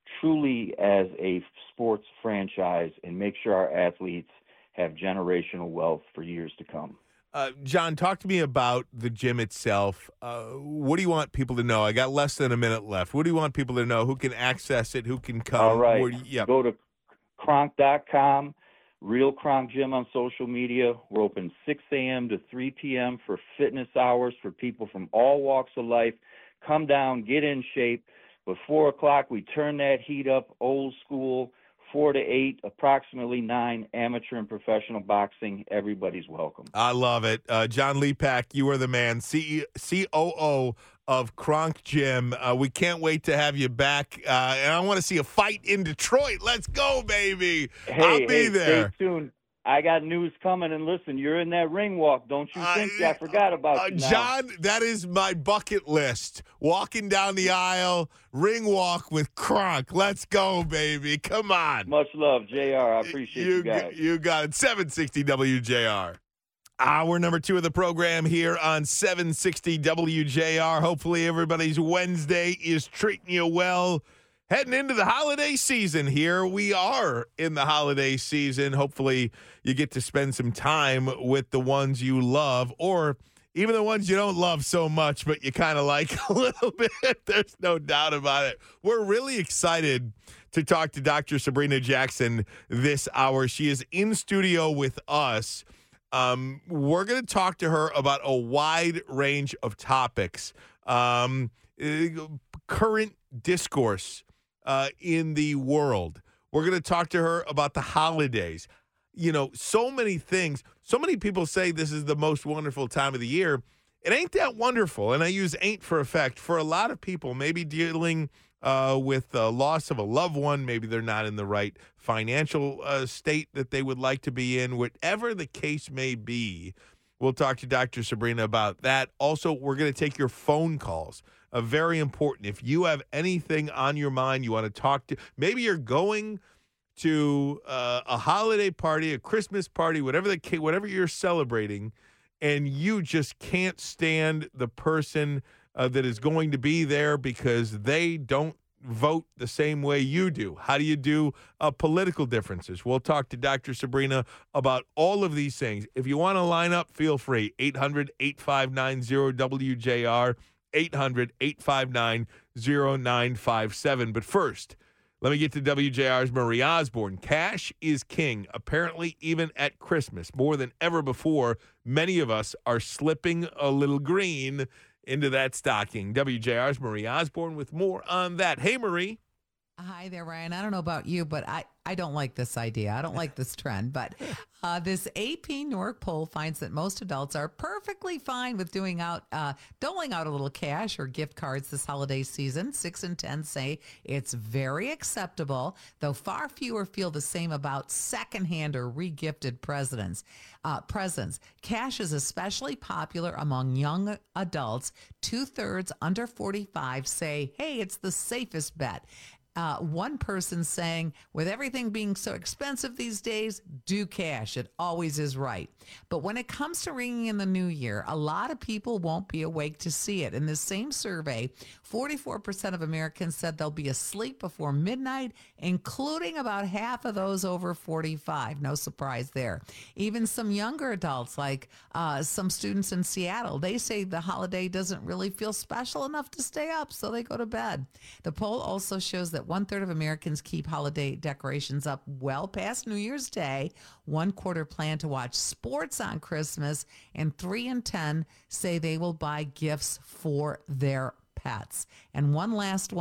truly as a sports franchise and make sure our athletes have generational wealth for years to come. Uh, John, talk to me about the gym itself. Uh, what do you want people to know? I got less than a minute left. What do you want people to know? Who can access it? Who can come? All right. Where do you, yeah. Go to Kronk dot com, Real Kronk Gym on social media. We're open six a.m. to three p.m. for fitness hours for people from all walks of life. Come down, get in shape. But four o'clock, we turn that heat up, old school. Four to eight, approximately nine, amateur and professional boxing. Everybody's welcome. I love it. Uh, John Lepak, you are the man, C O O of Kronk Gym. Uh, we can't wait to have you back. Uh, and I want to see a fight in Detroit. Let's go, baby. Hey, I'll be hey, there. Stay tuned. I got news coming, and listen, you're in that ring walk. Don't you think uh, I forgot about uh, you now. John, that is my bucket list. Walking down the aisle, ring walk with Kronk. Let's go, baby. Come on. Much love, J R. I appreciate you, you guys. You got it. seven sixty W J R. Hour number two of the program here on seven sixty W J R. Hopefully everybody's Wednesday is treating you well. Heading into the holiday season here. We are in the holiday season. Hopefully you get to spend some time with the ones you love, or even the ones you don't love so much, but you kind of like a little bit. There's no doubt about it. We're really excited to talk to Doctor Sabrina Jackson this hour. She is in studio with us. Um, we're going to talk to her about a wide range of topics. Um, current discourse Uh, in the world. We're going to talk to her about the holidays. You know, so many things. So many people say this is the most wonderful time of the year. It ain't that wonderful. And I use ain't for effect. For a lot of people, maybe dealing uh, with the loss of a loved one, maybe they're not in the right financial uh, state that they would like to be in. Whatever the case may be, we'll talk to Doctor Sabrina about that. Also, we're going to take your phone calls. Uh, very important. If you have anything on your mind you want to talk to, maybe you're going to uh, a holiday party, a Christmas party, whatever the case, whatever you're celebrating, and you just can't stand the person uh, that is going to be there because they don't vote the same way you do. How do you do uh, political differences? We'll talk to Doctor Sabrina about all of these things. If you want to line up, feel free. eight hundred, eight five nine, zero W J R. eight hundred, eight five nine, zero nine five seven. But first, let me get to W J R's Marie Osborne. Cash is king, apparently even at Christmas. More than ever before, many of us are slipping a little green into that stocking. W J R's Marie Osborne with more on that. Hey, Marie. Hi there, Ryan. I don't know about you, but I, I don't like this idea. I don't like this trend. But uh, this A P Newark poll finds that most adults are perfectly fine with doing out, uh, doling out a little cash or gift cards this holiday season. Six in ten say it's very acceptable, though far fewer feel the same about secondhand or regifted presents. Uh, presents. Cash is especially popular among young adults. Two-thirds under forty-five say, hey, it's the safest bet. Uh, one person saying, with everything being so expensive these days, do cash. It always is right. But when it comes to ringing in the new year, a lot of people won't be awake to see it. In this same survey, forty-four percent of Americans said they'll be asleep before midnight, including about half of those over forty-five. No surprise there. Even some younger adults, like uh, some students in Seattle, they say the holiday doesn't really feel special enough to stay up, so they go to bed. The poll also shows that one-third of Americans keep holiday decorations up well past New Year's Day. One quarter plan to watch sports on Christmas, and three in ten say they will buy gifts for their pets. And one last one,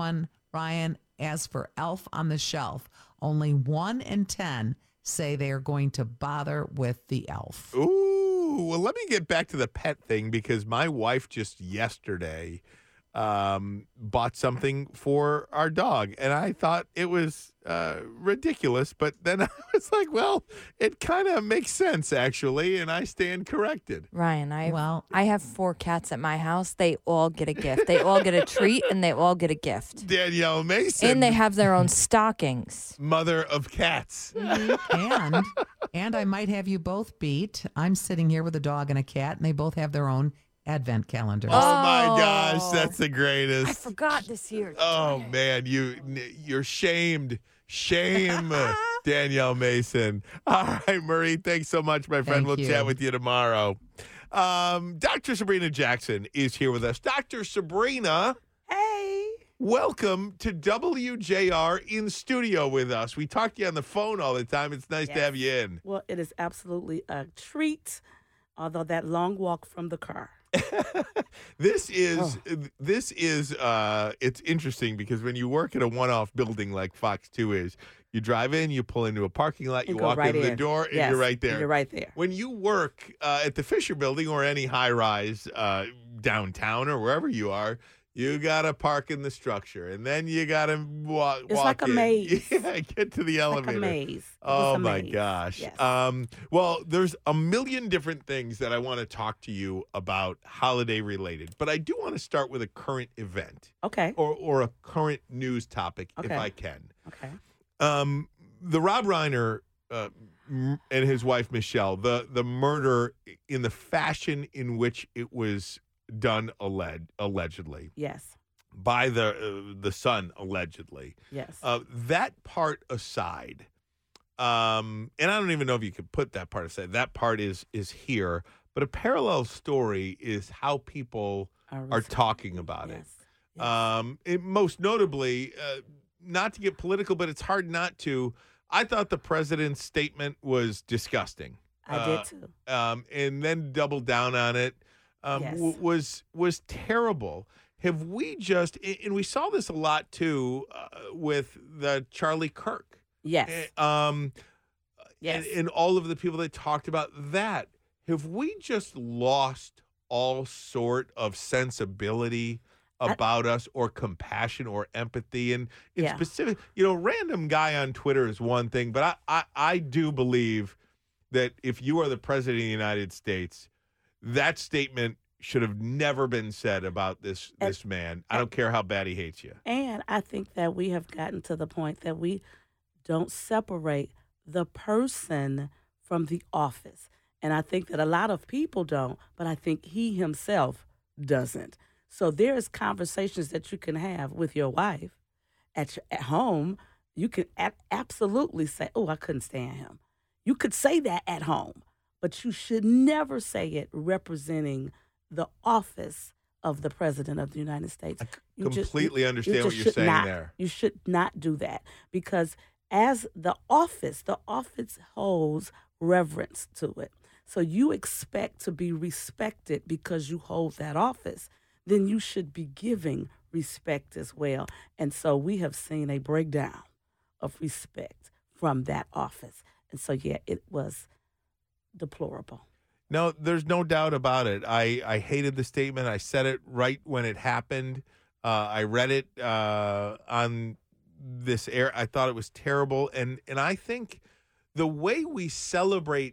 Ryan, as for Elf on the Shelf, only one in ten say they are going to bother with the elf. Ooh, well, let me get back to the pet thing because my wife just yesterday um, bought something for our dog, and I thought it was uh, ridiculous. But then I was like, well, it kind of makes sense, actually, and I stand corrected. Ryan, I Well- I have four cats at my house. They all get a gift. They all get a treat, and they all get a gift. Danielle Mason, And they have their own stockings. mother of cats. and and I might have you both beat. I'm sitting here with a dog and a cat, and they both have their own advent calendars. Oh, my Oh. gosh, that's the greatest. I forgot this year. Oh Darn it. man, you you're shamed. Shame, Danielle Mason. All right, Marie, thanks so much, my friend. Thank we'll you. chat with you tomorrow. Um, Doctor Sabrina Jackson is here with us. Doctor Sabrina, Hey. welcome to W J R in studio with us. We talk to you on the phone all the time. It's nice to Yes. have you in. Well, it is absolutely a treat, although that long walk from the car. This is Oh. this is uh it's interesting because when you work at a one-off building like Fox two is, you drive in, you pull into a parking lot, you And go walk right in the in. door, and Yes, you're right and there. You're right there. When you work uh, at the Fisher Building or any high-rise uh, downtown or wherever you are, you gotta park in the structure, and then you gotta walk. It's walk like a in. maze. Yeah, get to the Like elevator. a maze. It was Oh a my maze. gosh. Yes. Um, well, there's a million different things that I want to talk to you about holiday related, but I do want to start with a current event Okay. or or a current news topic if Okay. I can. Okay. Um, the Rob Reiner uh, m- and his wife Michelle, the the murder in the fashion in which it was done alleged allegedly Yes. by the uh, the son allegedly. Yes. Uh, that part aside, um, and I don't even know if you could put that part aside. That part is is here, but a parallel story is how people Our are resp- talking about it. yes. Yes. Um, it most notably, uh, not to get political, but it's hard not to. I thought the president's statement was disgusting. I uh, did too. Um, and then doubled down on it. Um, Yes. w- was was terrible. Have we just, and we saw this a lot too uh, with the Charlie Kirk. Yes. Eh, Um, Yes. and, and all of the people that talked about that. Have we just lost all sort of sensibility I- about us or compassion or empathy? And in Yeah. specific, you know, random guy on Twitter is one thing, but I, I, I do believe that if you are the president of the United States, that statement should have never been said about this And- this man. I don't care how bad he hates you. And I think that we have gotten to the point that we don't separate the person from the office. And I think that a lot of people don't, but I think he himself doesn't. So there's conversations that you can have with your wife at your, at home. You can a- absolutely say, "Oh, I couldn't stand him." You could say that at home, but you should never say it representing the office of the president of the United States. You just- you- Completely you understand what just you're should saying not- there. You should not do that because as the office, the office holds reverence to it. So you expect to be respected because you hold that office. Then you should be giving respect as well. And so we have seen a breakdown of respect from that office. And so, yeah, it was deplorable. No, there's no doubt about it. I, I hated the statement. I said it right when it happened. Uh, I read it uh, on this air. I thought it was terrible. And, and I think the way we celebrate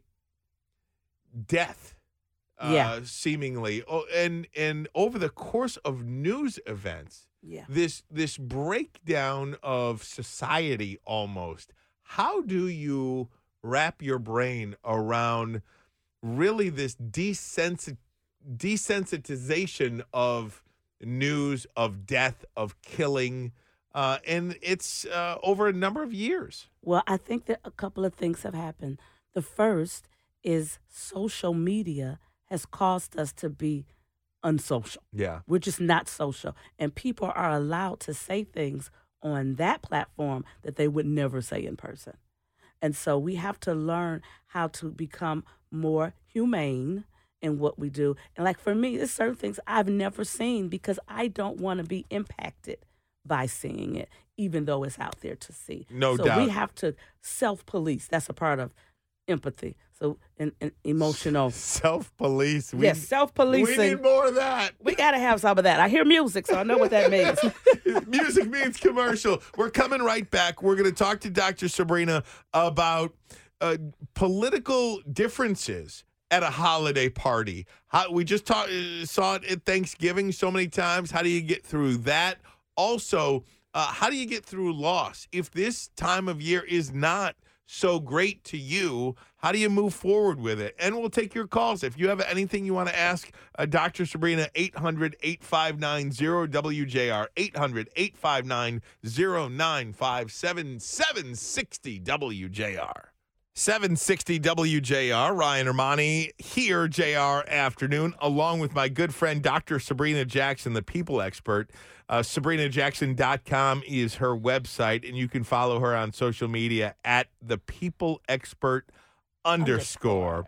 death, uh, Yeah. seemingly, oh, and, and over the course of news events, Yeah. this this breakdown of society almost. How do you wrap your brain around really this desensit- desensitization of news, of death, of killing, uh, and it's uh, over a number of years. Well, I think that a couple of things have happened. The first is social media has caused us to be unsocial. Yeah. We're just not social. And people are allowed to say things on that platform that they would never say in person. And so we have to learn how to become more humane in what we do. And like for me, there's certain things I've never seen because I don't want to be impacted by seeing it, even though it's out there to see. No so doubt. we have to self-police. That's a part of empathy. So and, and emotional. Self-police. We, Yes, self-policing. We need more of that. We got to have some of that. I hear music, so I know what that means. Music means commercial. We're coming right back. We're going to talk to Doctor Sabrina about uh, political differences at a holiday party. How, we just talk, uh, saw it at Thanksgiving so many times. How do you get through that? Also, uh, how do you get through loss? If this time of year is not so great to you, how do you move forward with it? And we'll take your calls. If you have anything you want to ask uh, Doctor Sabrina, eight hundred, eight five nine, zero W J R, eight hundred, eight five nine, zero nine five seven, seven sixty W J R. seven sixty W J R, Ryan Armani here, J R Afternoon, along with my good friend Doctor Sabrina Jackson, the people expert. Uh, Sabrina Jackson dot com is her website, and you can follow her on social media at the people expert underscore.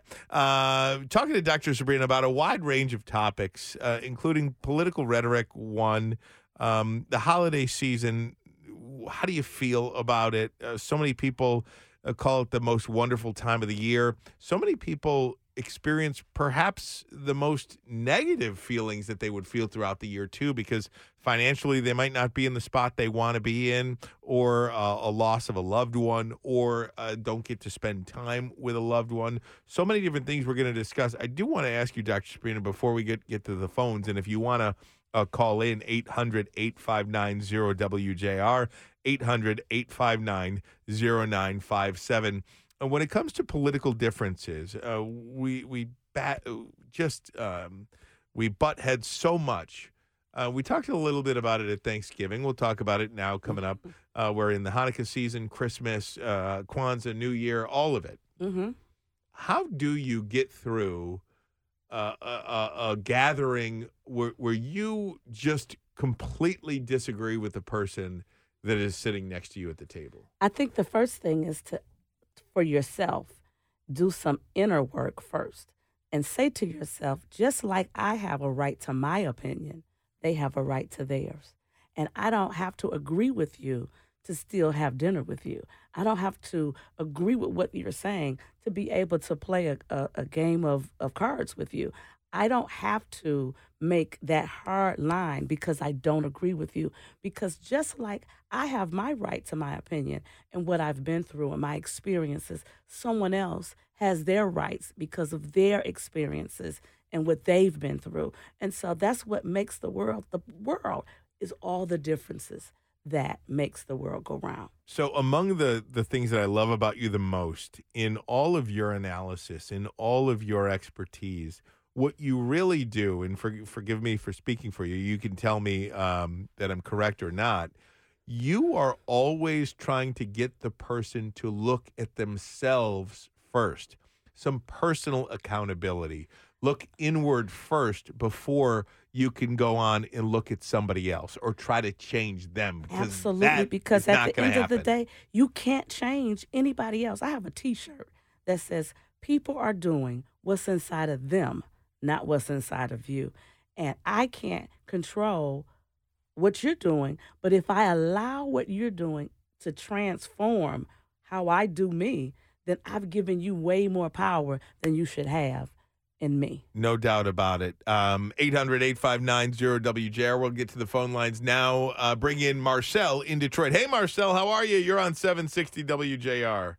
Uh, talking to Doctor Sabrina about a wide range of topics, uh, including political rhetoric, one, um, the holiday season. How do you feel about it? Uh, so many people uh, call it the most wonderful time of the year. So many people experience perhaps the most negative feelings that they would feel throughout the year too, because financially they might not be in the spot they want to be in, or uh, a loss of a loved one, or uh, don't get to spend time with a loved one. So many different things we're going to discuss. I do want to ask you, Doctor Sabrina, before we get, get to the phones, and if you want to uh, call in, eight hundred, eight five nine, zero W J R, eight hundred, eight five nine, zero nine five seven. When it comes to political differences, uh, we we bat, just um, we butt heads so much. Uh, we talked a little bit about it at Thanksgiving. We'll talk about it now coming up. Uh, we're in the Hanukkah season, Christmas, uh, Kwanzaa, New Year, all of it. Mm-hmm. How do you get through uh, a, a, a gathering where, where you just completely disagree with the person that is sitting next to you at the table? I think the first thing is to, for yourself, do some inner work first and say to yourself, just like I have a right to my opinion, they have a right to theirs. And I don't have to agree with you to still have dinner with you. I don't have to agree with what you're saying to be able to play a, a, a game of, of cards with you. I don't have to make that hard line because I don't agree with you. Because just like I have my right to my opinion and what I've been through and my experiences, someone else has their rights because of their experiences and what they've been through. And so that's what makes the world. The world is all the differences that makes the world go round. So among the, the things that I love about you the most, in all of your analysis, in all of your expertise, what you really do, and for, forgive me for speaking for you, you can tell me um, that I'm correct or not, you are always trying to get the person to look at themselves first. Some personal accountability. Look inward first before you can go on and look at somebody else or try to change them. Because Absolutely, that because is at not the gonna end happen. of the day, you can't change anybody else. I have a T-shirt that says, people are doing what's inside of them, not what's inside of you. And I can't control what you're doing, but if I allow what you're doing to transform how I do me, then I've given you way more power than you should have in me. No doubt about it. Um, eight hundred, eight five nine, zero W J R. We'll get to the phone lines now. Uh, bring in Marcel in Detroit. Hey, Marcel, how are you? You're on seven sixty W J R.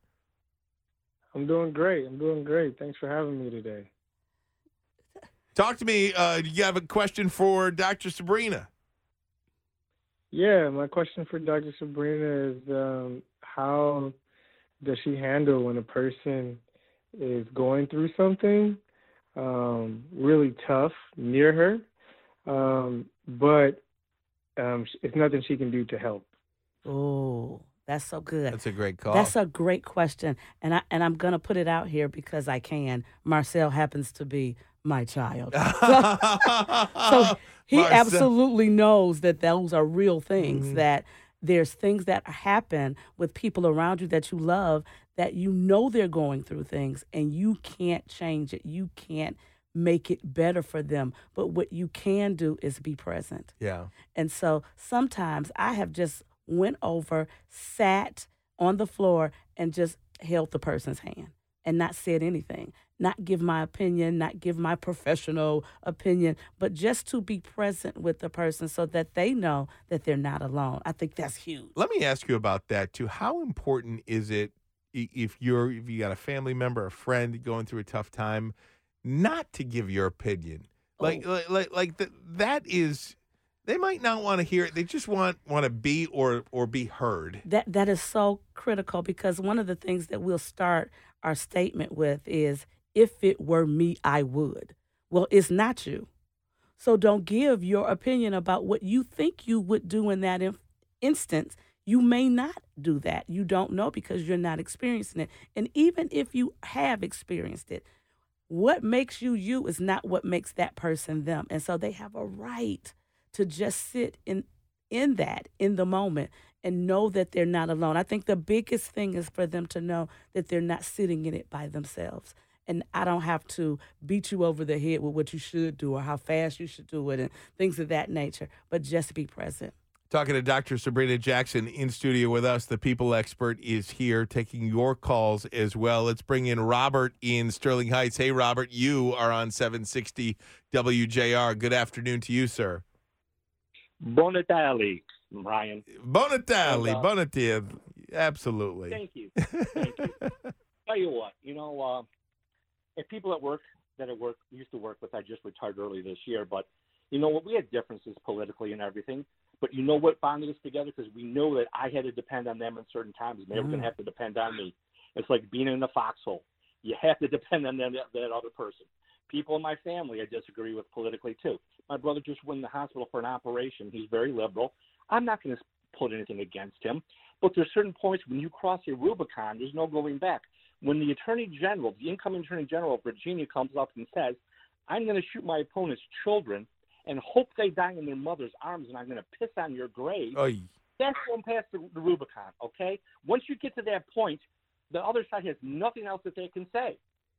I'm doing great. I'm doing great. Thanks for having me today. Talk to me. Uh, you have a question for Doctor Sabrina? Yeah, my question for Doctor Sabrina is um, how does she handle when a person is going through something um, really tough near her, um, but um, it's nothing she can do to help? Oh, that's so good. That's a great call. That's a great question. And, I, and I'm going to put it out here because I can. Marcel happens to be my child. So, so he Marcel. absolutely knows that those are real things, Mhm. that there's things that happen with people around you that you love that you know they're going through things and you can't change it. You can't make it better for them. But what you can do is be present. Yeah. And so sometimes I have just went over, sat on the floor, and just held the person's hand and not said anything, not give my opinion, not give my professional opinion, but just to be present with the person so that they know that they're not alone. I think that's huge. Let me ask you about that too. How important is it i- if you're if you got a family member, a friend going through a tough time, not to give your opinion? Like Oh. like like, like the, that is they might not want to hear it. They just want want to be or or be heard. That that is so critical, because one of the things that we'll start our statement with is, if it were me, I would. Well, it's not you. So don't give your opinion about what you think you would do in that in- instance. You may not do that. You don't know because you're not experiencing it. And even if you have experienced it, what makes you you is not what makes that person them. And so they have a right to just sit in in that, in the moment, and know that they're not alone. I think the biggest thing is for them to know that they're not sitting in it by themselves. And I don't have to beat you over the head with what you should do or how fast you should do it and things of that nature, but just be present. Talking to Doctor Sabrina Jackson in studio with us. The People Expert is here taking your calls as well. Let's bring in Robert in Sterling Heights. Hey, Robert, you are on seven sixty W J R. Good afternoon to you, sir. Buon Natale, Ryan. Bon Natale, And, uh, bon Natale. Absolutely. Thank you. Thank you. Tell you what, you know, uh, if people at work that I work used to work with, I just retired early this year, but you know what, we had differences politically and everything, but you know what bonded us together? Because we know that I had to depend on them in certain times, and they were going to have to depend on me. It's like being in the foxhole. You have to depend on them, that, that other person. People in my family I disagree with politically too. My brother just went in the hospital for an operation. He's very liberal. I'm not going to put anything against him, but there's certain points when you cross a Rubicon, there's no going back. When the Attorney General, the incoming Attorney General of Virginia comes up and says, I'm going to shoot my opponent's children and hope they die in their mother's arms, and I'm going to piss on your grave, Oy. that's going past the, the Rubicon, okay? Once you get to that point, the other side has nothing else that they can say.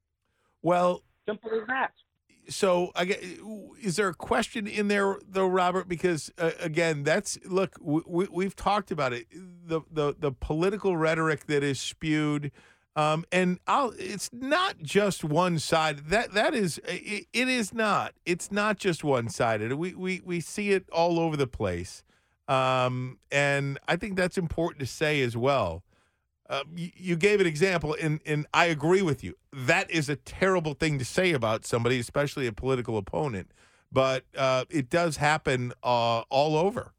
Well, Simple as that. so I get, is there a question in there though, Robert? Because uh, again, that's look, we, we've talked about it. The the the political rhetoric that is spewed, um, and I'll, it's not just one side. That that is it, it is not. It's not just one sided. We we we see it all over the place, um, and I think that's important to say as well. Uh, you, you gave an example, and, and I agree with you. That is a terrible thing to say about somebody, especially a political opponent. But uh, it does happen uh, all over.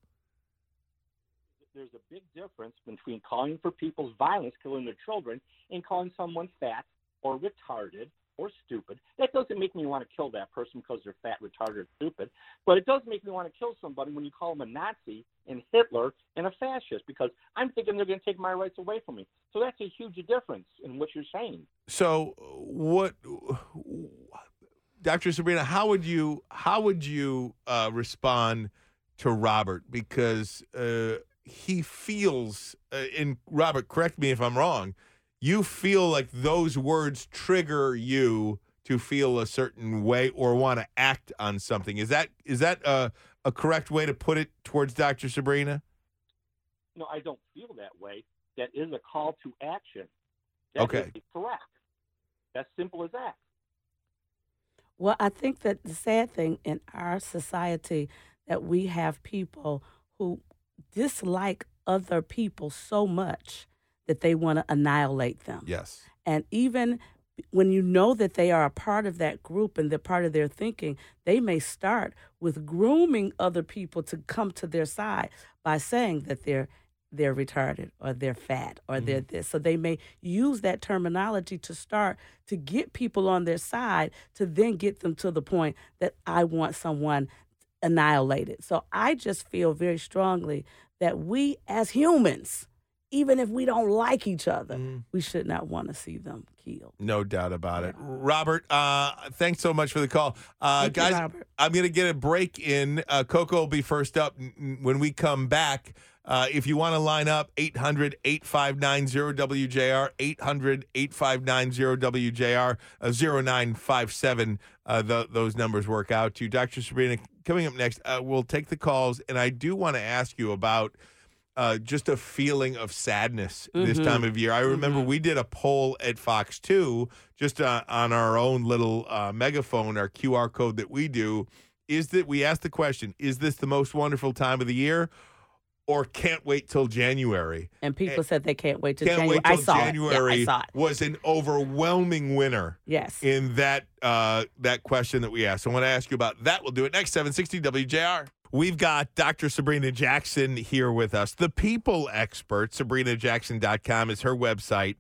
There's a big difference between calling for people's violence, killing their children, and calling someone fat or retarded or stupid. That doesn't make me want to kill that person because they're fat, retarded, or stupid. But it does make me want to kill somebody when you call them a Nazi and Hitler and a fascist, because I'm thinking they're going to take my rights away from me. So that's a huge difference in what you're saying. So what, Doctor Sabrina, how would you how would you uh, respond to Robert? Because uh, he feels, uh, and Robert, correct me if I'm wrong, you feel like those words trigger you to feel a certain way or want to act on something. Is that is that a, a correct way to put it towards Doctor Sabrina? No, I don't feel that way. That is a call to action. That Okay. is correct. That's simple as that. Well, I think that the sad thing in our society that we have people who dislike other people so much that they want to annihilate them. Yes. And even when you know that they are a part of that group and they're part of their thinking, they may start with grooming other people to come to their side by saying that they're they're retarded or they're fat or they're this. So they may use that terminology to start to get people on their side to then get them to the point that I want someone annihilated. So I just feel very strongly that we as humans, even if we don't like each other, Mm. we should not want to see them killed. No doubt about it. Robert, uh, thanks so much for the call. Uh, Thank you, guys, Robert. I'm going to get a break in. Uh, Coco will be first up. N- When we come back, Uh, if you want to line up, eight hundred, eight five nine, zero W J R, eight hundred, eight five nine, zero W J R, uh, zero nine five seven. Uh, th- those numbers work out to you. Doctor Sabrina, coming up next, uh, we'll take the calls, and I do want to ask you about uh, just a feeling of sadness mm-hmm. this time of year. I remember mm-hmm. we did a poll at Fox two, just uh, on our own little uh, megaphone, our Q R code that we do, is that we asked the question, is this the most wonderful time of the year? Or can't wait till January. And people and said they can't wait till can't January. Wait till I saw January it. Yeah, I saw it. Was an overwhelming winner. Yes. In that uh, that question that we asked. So I want to ask you about that. We'll do it next, seven sixty W J R. We've got Doctor Sabrina Jackson here with us, the people expert. Sabrina Jackson dot com is her website.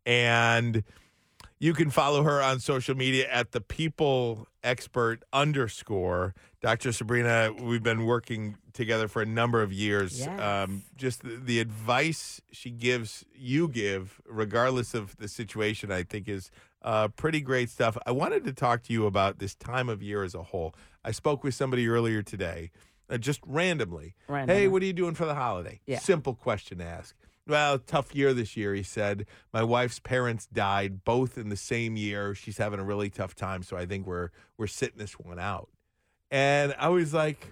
And you can follow her on social media at the people expert underscore. Doctor Sabrina, we've been working together for a number of years. Yes. Um, just the, the advice she gives, you give, regardless of the situation, I think is uh, pretty great stuff. I wanted to talk to you about this time of year as a whole. I spoke with somebody earlier today, uh, just randomly. Randomly. Hey, what are you doing for the holiday? Yeah. Simple question to ask. Well, tough year this year, he said. My wife's parents died both in the same year. She's having a really tough time, so I think we're we're sitting this one out. And I was like,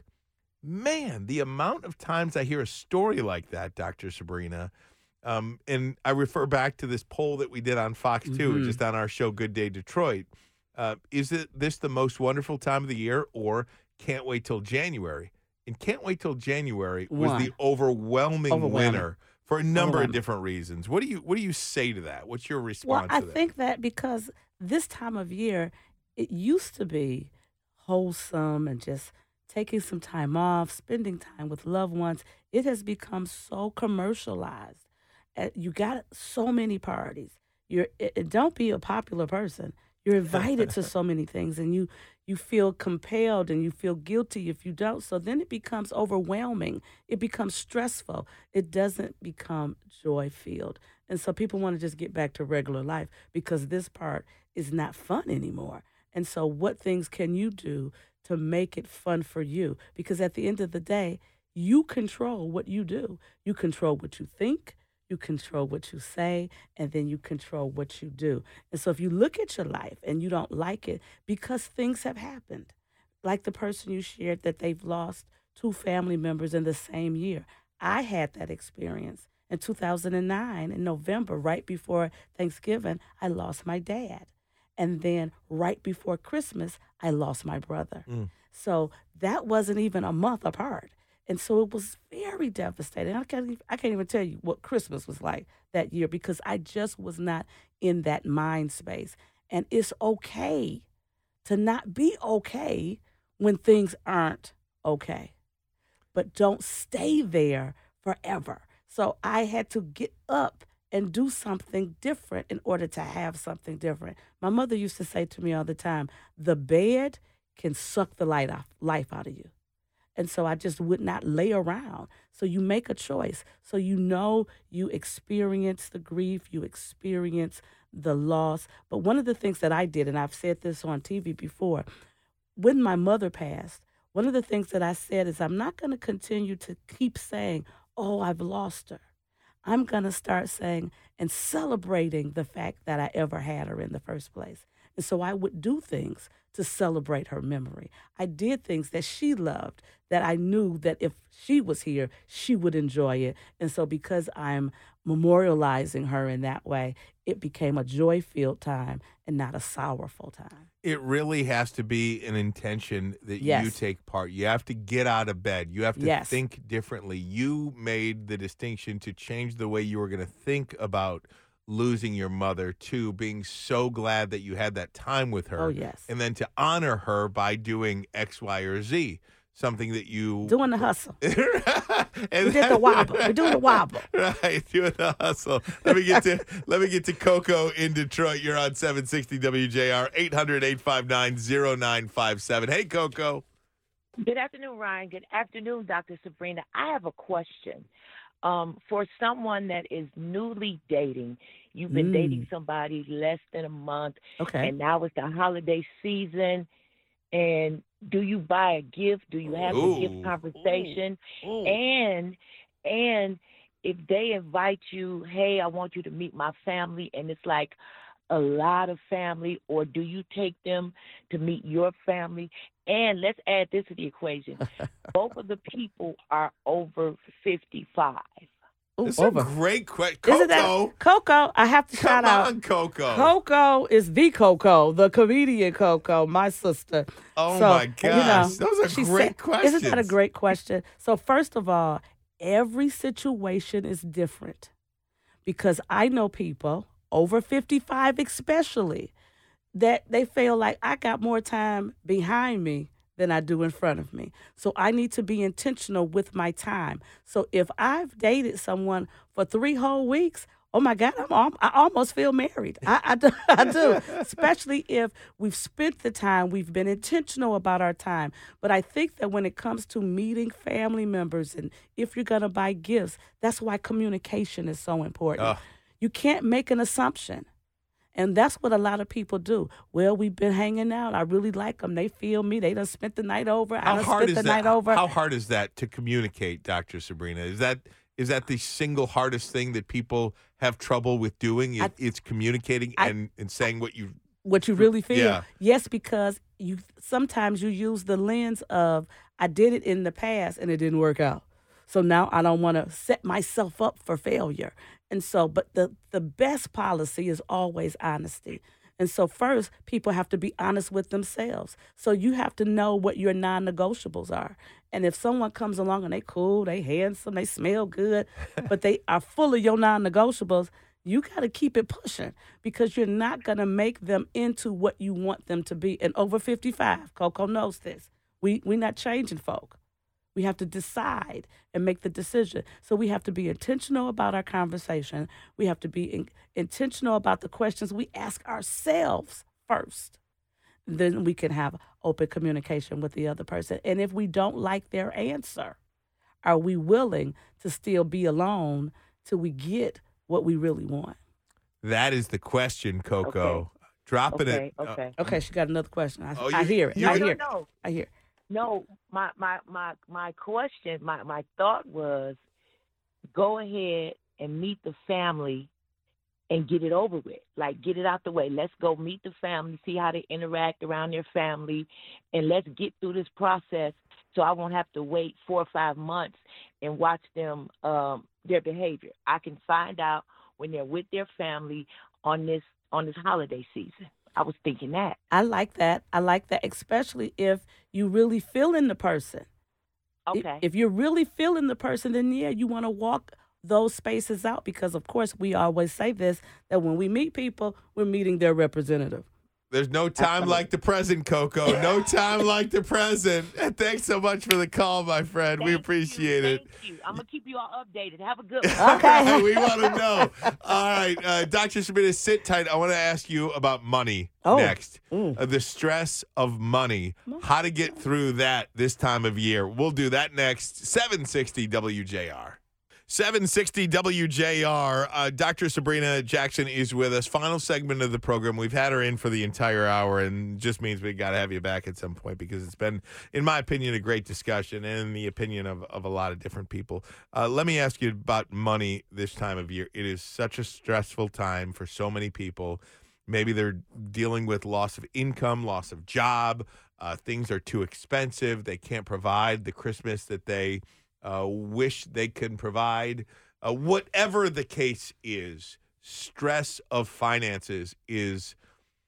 man, the amount of times I hear a story like that, Doctor Sabrina, um, and I refer back to this poll that we did on Fox two, Mm-hmm. just on our show Good Day Detroit. Uh, is it this the most wonderful time of the year, or can't wait till January? And can't wait till January was One. the overwhelming, Overwhelming. winner. For a number of Overwhelming. different reasons. What do you what do you say to that? What's your Well, response I to that? think that because this time of year, it used to be wholesome and just taking some time off, spending time with loved ones. It has become so commercialized. Uh, You got so many parties. You're it, it- don't be a popular person. You're invited to so many things, and you you feel compelled and you feel guilty if you don't. So then it becomes overwhelming. It becomes stressful. It doesn't become joy filled. And so people want to just get back to regular life because this part is not fun anymore. And so what things can you do to make it fun for you? Because at the end of the day, you control what you do. You control what you think. You control what you say, and then you control what you do. And so if you look at your life and you don't like it because things have happened, like the person you shared that they've lost two family members in the same year. I had that experience in two thousand nine in November, right before Thanksgiving, I lost my dad. And then right before Christmas, I lost my brother. Mm. So that wasn't even a month apart. And so it was very devastating. I can't, even, I can't even tell you what Christmas was like that year because I just was not in that mind space. And it's okay to not be okay when things aren't okay. But don't stay there forever. So I had to get up and do something different in order to have something different. My mother used to say to me all the time, the bed can suck the light off, life out of you. And so I just would not lay around. So you make a choice. So you know you experience the grief, you experience the loss. But one of the things that I did, and I've said this on T V before, when my mother passed, one of the things that I said is I'm not going to continue to keep saying, oh, I've lost her. I'm going to start saying and celebrating the fact that I ever had her in the first place. And so I would do things to celebrate her memory. I did things that she loved that I knew that if she was here, she would enjoy it. And so because I'm memorializing her in that way, it became a joy-filled time and not a sorrowful time. It really has to be an intention that Yes. you take part. You have to get out of bed. You have to Yes. think differently. You made the distinction to change the way you were going to think about losing your mother to being so glad that you had that time with her. Oh, yes. And then to honor her by doing X, Y, or Z, something that you... Doing the hustle. and We did the wobble. We're doing the wobble. Right, doing the hustle. Let me get to let me get to Coco in Detroit. You're on seven sixty W J R, eight hundred, eight five nine, zero nine five seven. Hey, Coco. Good afternoon, Ryan. Good afternoon, Doctor Sabrina. I have a question. Um, for someone that is newly dating, you've been Mm. dating somebody less than a month, Okay. and now it's the holiday season. And do you buy a gift? Do you have Ooh. a gift conversation? Ooh. And And if they invite you, hey, I want you to meet my family, and it's like a lot of family, or do you take them to meet your family? And let's add this to the equation. Both of the people are over fifty-five. Ooh, This over. is a great question. Isn't that- Coco. Coco, I have to Come shout out. on, Coco. Coco is the Coco, the comedian Coco, my sister. Oh, So, my you gosh. know, Those are she great said- Isn't that a questions. great question? So, first of all, every situation is different because I know people over fifty-five, especially, that they feel like I got more time behind me than I do in front of me. So I need to be intentional with my time. So if I've dated someone for three whole weeks, oh my God, I'm al- I almost feel married. I, I do, I do, especially if we've spent the time, we've been intentional about our time. But I think that when it comes to meeting family members and if you're going to buy gifts, that's why communication is so important. Ugh. You can't make an assumption. And that's what a lot of people do. Well, we've been hanging out. I really like them. They feel me. They done spent the night over. I How done hard spent is the that? night over. How hard is that to communicate, Doctor Sabrina? Is that is that the single hardest thing that people have trouble with doing? It, I- it's communicating I- and, and saying what you. What you really feel. Yeah. Yes, because you sometimes you use the lens of I did it in the past and it didn't work out. So now I don't want to set myself up for failure. And so, but the the best policy is always honesty. And so first, people have to be honest with themselves. So you have to know what your non-negotiables are. And if someone comes along and they cool, they handsome, they smell good, but they are full of your non-negotiables, you got to keep it pushing because you're not going to make them into what you want them to be. And over fifty-five, Coco knows this. We we're not changing folk. We have to decide and make the decision. So we have to be intentional about our conversation. We have to be in, intentional about the questions we ask ourselves first. Then we can have open communication with the other person. And if we don't like their answer, are we willing to still be alone till we get what we really want? That is the question, Coco. Okay. Dropping Okay, it. uh, okay. Okay, she got another question. I, Oh, I you- hear it. you- I no, hear. no, no. I hear. No, my my my my question, my my thought was, go ahead and meet the family, and get it over with. Like get it out the way. Let's go meet the family, see how they interact around their family, and let's get through this process. So I won't have to wait four or five months and watch them um, their behavior. I can find out when they're with their family on this on this holiday season. I was thinking that. I like that. I like that, especially if you really feeling the person. If- Okay. If you're really feeling the person, then yeah, you want to walk those spaces out because, of course, we always say this, that when we meet people, we're meeting their representative. There's no time like the present, Coco. No time like the present. And thanks so much for the call, my friend. we Thank appreciate you, it. Thank you. I'm gonna keep you all updated. Have a good one. Okay. we want to know. All right, uh, Doctor Sabrina, sit tight. I want to ask you about money Oh. next. Mm. Uh, the stress of money. How to get through that this time of year. We'll do that next. seven sixty W J R. seven sixty W J R. Uh, Doctor Sabrina Jackson is with us. Final segment of the program. We've had her in for the entire hour, and just means we got to have you back at some point because it's been, in my opinion, a great discussion and in the opinion of, of a lot of different people. Uh, let me ask you about money this time of year. It is such a stressful time for so many people. Maybe they're dealing with loss of income, loss of job. Uh, things are too expensive. They can't provide the Christmas that they Uh, wish they could provide. Uh, whatever the case is, stress of finances is,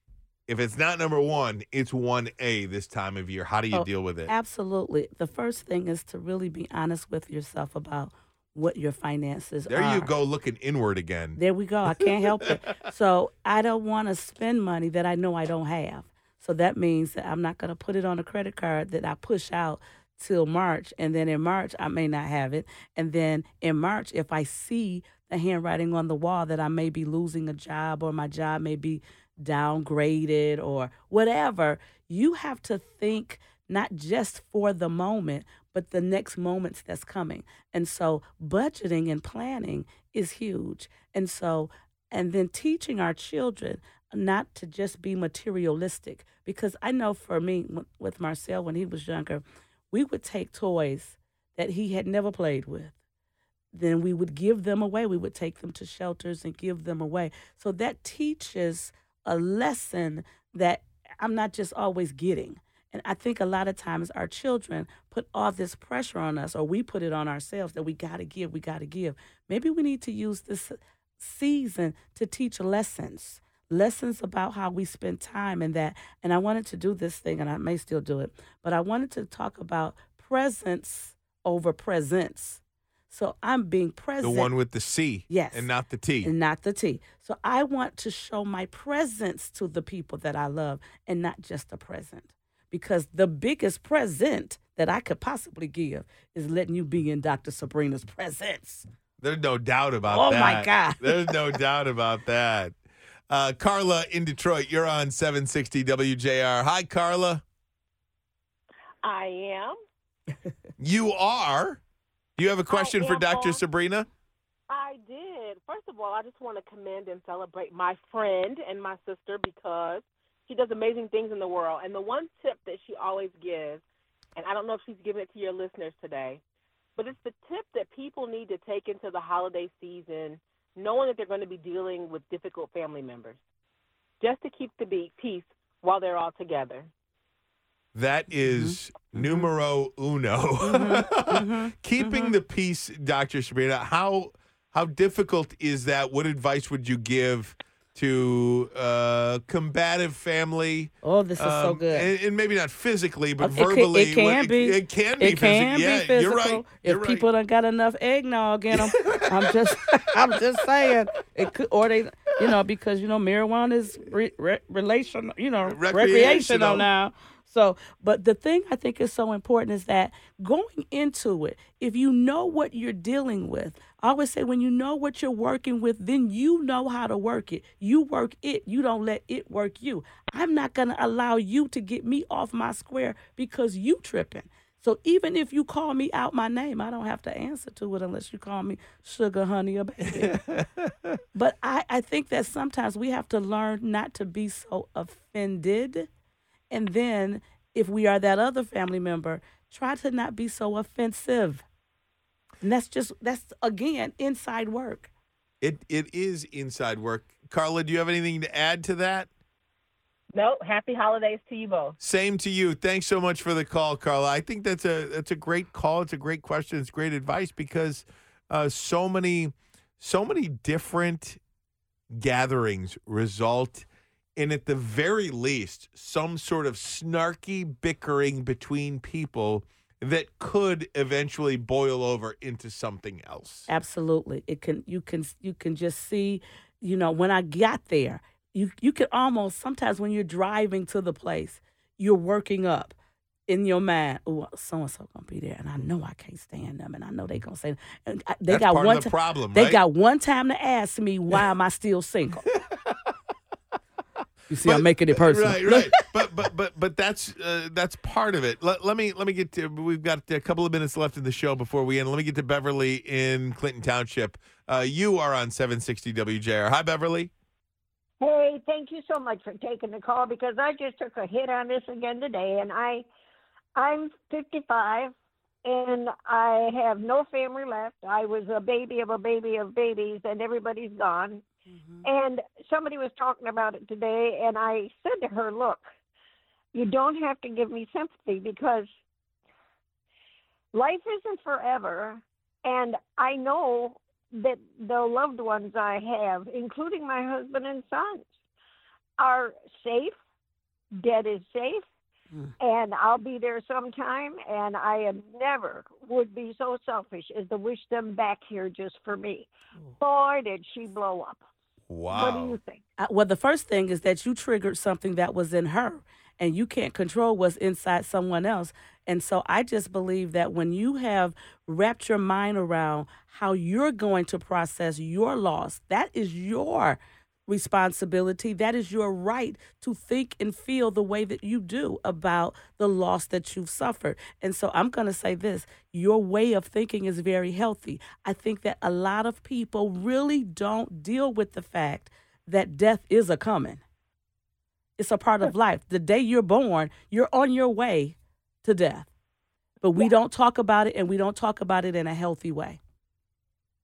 if it's not number one, it's one A this time of year. How do you Oh, deal with it? Absolutely. The first thing is to really be honest with yourself about what your finances There are. you go, looking inward again. There we go. I can't help it. So I don't want to spend money that I know I don't have. So that means that I'm not going to put it on a credit card that I push out till March, and then in March I may not have it, and then in March if I see the handwriting on the wall that I may be losing a job or my job may be downgraded or whatever, you have to think not just for the moment but the next moments that's coming. And so budgeting and planning is huge. And so and then teaching our children not to just be materialistic, because I know for me w- with Marcel when he was younger, we would take toys that he had never played with, then we would give them away. We would take them to shelters and give them away. So that teaches a lesson that I'm not just always getting. And I think a lot of times our children put all this pressure on us, or we put it on ourselves that we got to give, we got to give. Maybe we need to use this season to teach lessons, lessons about how we spend time and that. And I wanted to do this thing, and I may still do it, but I wanted to talk about presence over presents. So I'm being present. The one with the C. Yes. And not the T. And not the T. So I want to show my presence to the people that I love and not just a present. Because the biggest present that I could possibly give is letting you be in Doctor Sabrina's presence. There's no doubt about Oh, that. my God. There's no doubt about that. Uh, Carla in Detroit, you're on seven sixty W J R. Hi, Carla. I am. You are. Do you have a question I for am Doctor on- Sabrina? I did. First of all, I just want to commend and celebrate my friend and my sister because she does amazing things in the world. And the one tip that she always gives, and I don't know if she's giving it to your listeners today, but it's the tip that people need to take into the holiday season, knowing that they're going to be dealing with difficult family members, just to keep the be- peace while they're all together. That is Mm-hmm. numero uno. Mm-hmm. Keeping Mhm. the peace, Doctor Sabrina, how how difficult is that? What advice would you give to uh, combative family? Oh, this is so Um, good. And, and maybe not physically, but It can- verbally. It can what- be. It, it can be. It can physic- yeah, be physical. You're right. If You're right. people done got enough eggnog in them, I'm just, I'm just saying it could, or they, you know, because you know marijuana is re, re, relational, you know, Recreational. recreational now. So, but the thing I think is so important is that going into it, if you know what you're dealing with, I always say when you know what you're working with, then you know how to work it. You work it. You don't let it work you. I'm not going to allow you to get me off my square because you tripping. So even if you call me out my name, I don't have to answer to it unless you call me sugar, honey, or baby. But I, I think that sometimes we have to learn not to be so offended. And then if we are that other family member, try to not be so offensive. And that's just, that's, again, inside work. It It is inside work. Carla, do you have anything to add to that? No, happy holidays to you both. Same to you. Thanks so much for the call, Carla. I think that's a that's a great call. It's a great question. It's great advice because uh, so many so many different gatherings result in, at the very least, some sort of snarky bickering between people that could eventually boil over into something else. Absolutely. It can, you can, you can just see, you know, when I got there, you, you can almost, sometimes when you're driving to the place, you're working up in your mind, oh, so-and-so gonna be there, and I know I can't stand them, and I know they gonna say, and I- they That's got part one of the ti- problem, They right? got one time to ask me, why am I still single? You see, I'm making it personal. Right, right. but but but but that's uh, that's part of it. Let, let me let me get to. We've got a couple of minutes left in the show before we end. Let me get to Beverly in Clinton Township. Uh, you are on seven sixty W J R. Hi, Beverly. Hey, thank you so much for taking the call because I just took a hit on this again today, and I, I'm fifty-five, and I have no family left. I was a baby of a baby of babies, and everybody's gone. And somebody was talking about it today, and I said to her, look, you don't have to give me sympathy because life isn't forever, and I know that the loved ones I have, including my husband and sons, are safe. Dad is safe, and I'll be there sometime, and I am never would be so selfish as to wish them back here just for me. Boy, did she blow up. Wow. What do you think? Uh, well, the first thing is that you triggered something that was in her, and you can't control what's inside someone else. And so I just believe that when you have wrapped your mind around how you're going to process your loss, that is your responsibility. That is your right to think and feel the way that you do about the loss that you've suffered. And so I'm going to say this, your way of thinking is very healthy. I think that a lot of people really don't deal with the fact that death is a coming. It's a part of life. The day you're born, you're on your way to death. But we don't talk about it, and we don't talk about it in a healthy way.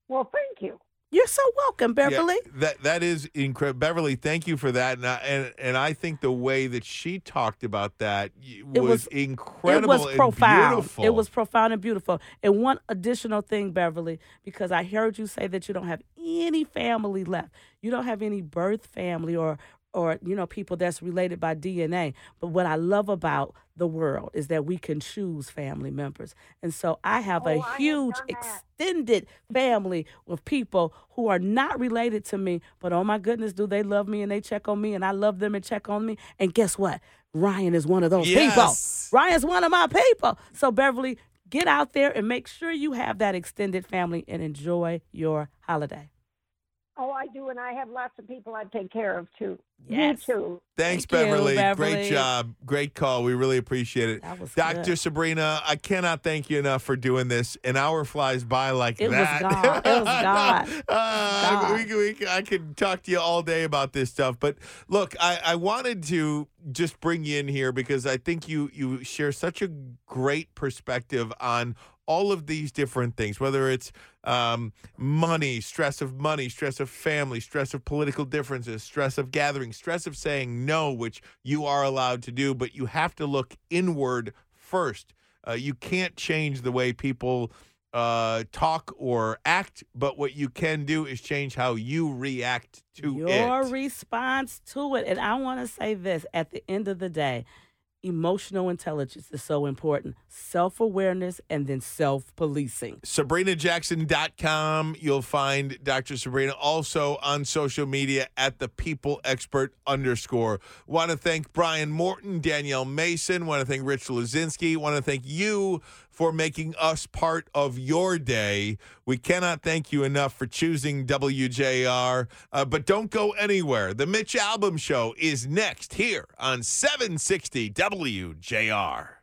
Well, thank you. You're so welcome, Beverly. Yeah, that that is incredible, Beverly. Thank you for that, and I, and and I think the way that she talked about that was, It was- incredible. It was and profound. beautiful. It was profound and beautiful. And one additional thing, Beverly, because I heard you say that you don't have any family left. You don't have any birth family or or you know people that's related by D N A. But what I love about the world is that we can choose family members. And so I have Oh, I a have huge done that. extended family with people who are not related to me, but oh my goodness, do they love me and they check on me and I love them and check on me. And guess what? Ryan is one of those Yes. people. Ryan's one of my people. So Beverly, get out there and make sure you have that extended family and enjoy your holiday. Oh, I do, and I have lots of people I take care of too. Yes. You too. Thanks, Thank you, Beverly. Beverly. Great job. Great call. We really appreciate it. That was Doctor good. Sabrina, I cannot thank you enough for doing this. An hour flies by like It was that. God. It was God. Uh, God. we, we, I could talk to you all day about this stuff. But look, I, I wanted to just bring you in here because I think you, you share such a great perspective on all of these different things, whether it's um, money, stress of money, stress of family, stress of political differences, stress of gathering, stress of saying no, which you are allowed to do, but you have to look inward first. Uh, you can't change the way people uh, talk or act, but what you can do is change how you react to Your it. response to it. And I want to say this at the end of the day, emotional intelligence is so important. Self-awareness and then self-policing. Sabrina Jackson dot com. You'll find Doctor Sabrina also on social media at the People Expert underscore. Want to thank Brian Morton, Danielle Mason. Want to thank Rich Lazinski. Want to thank you for making us part of your day. We cannot thank you enough for choosing W J R. Uh, but don't go anywhere. The Mitch Albom Show is next here on seven sixty W J R.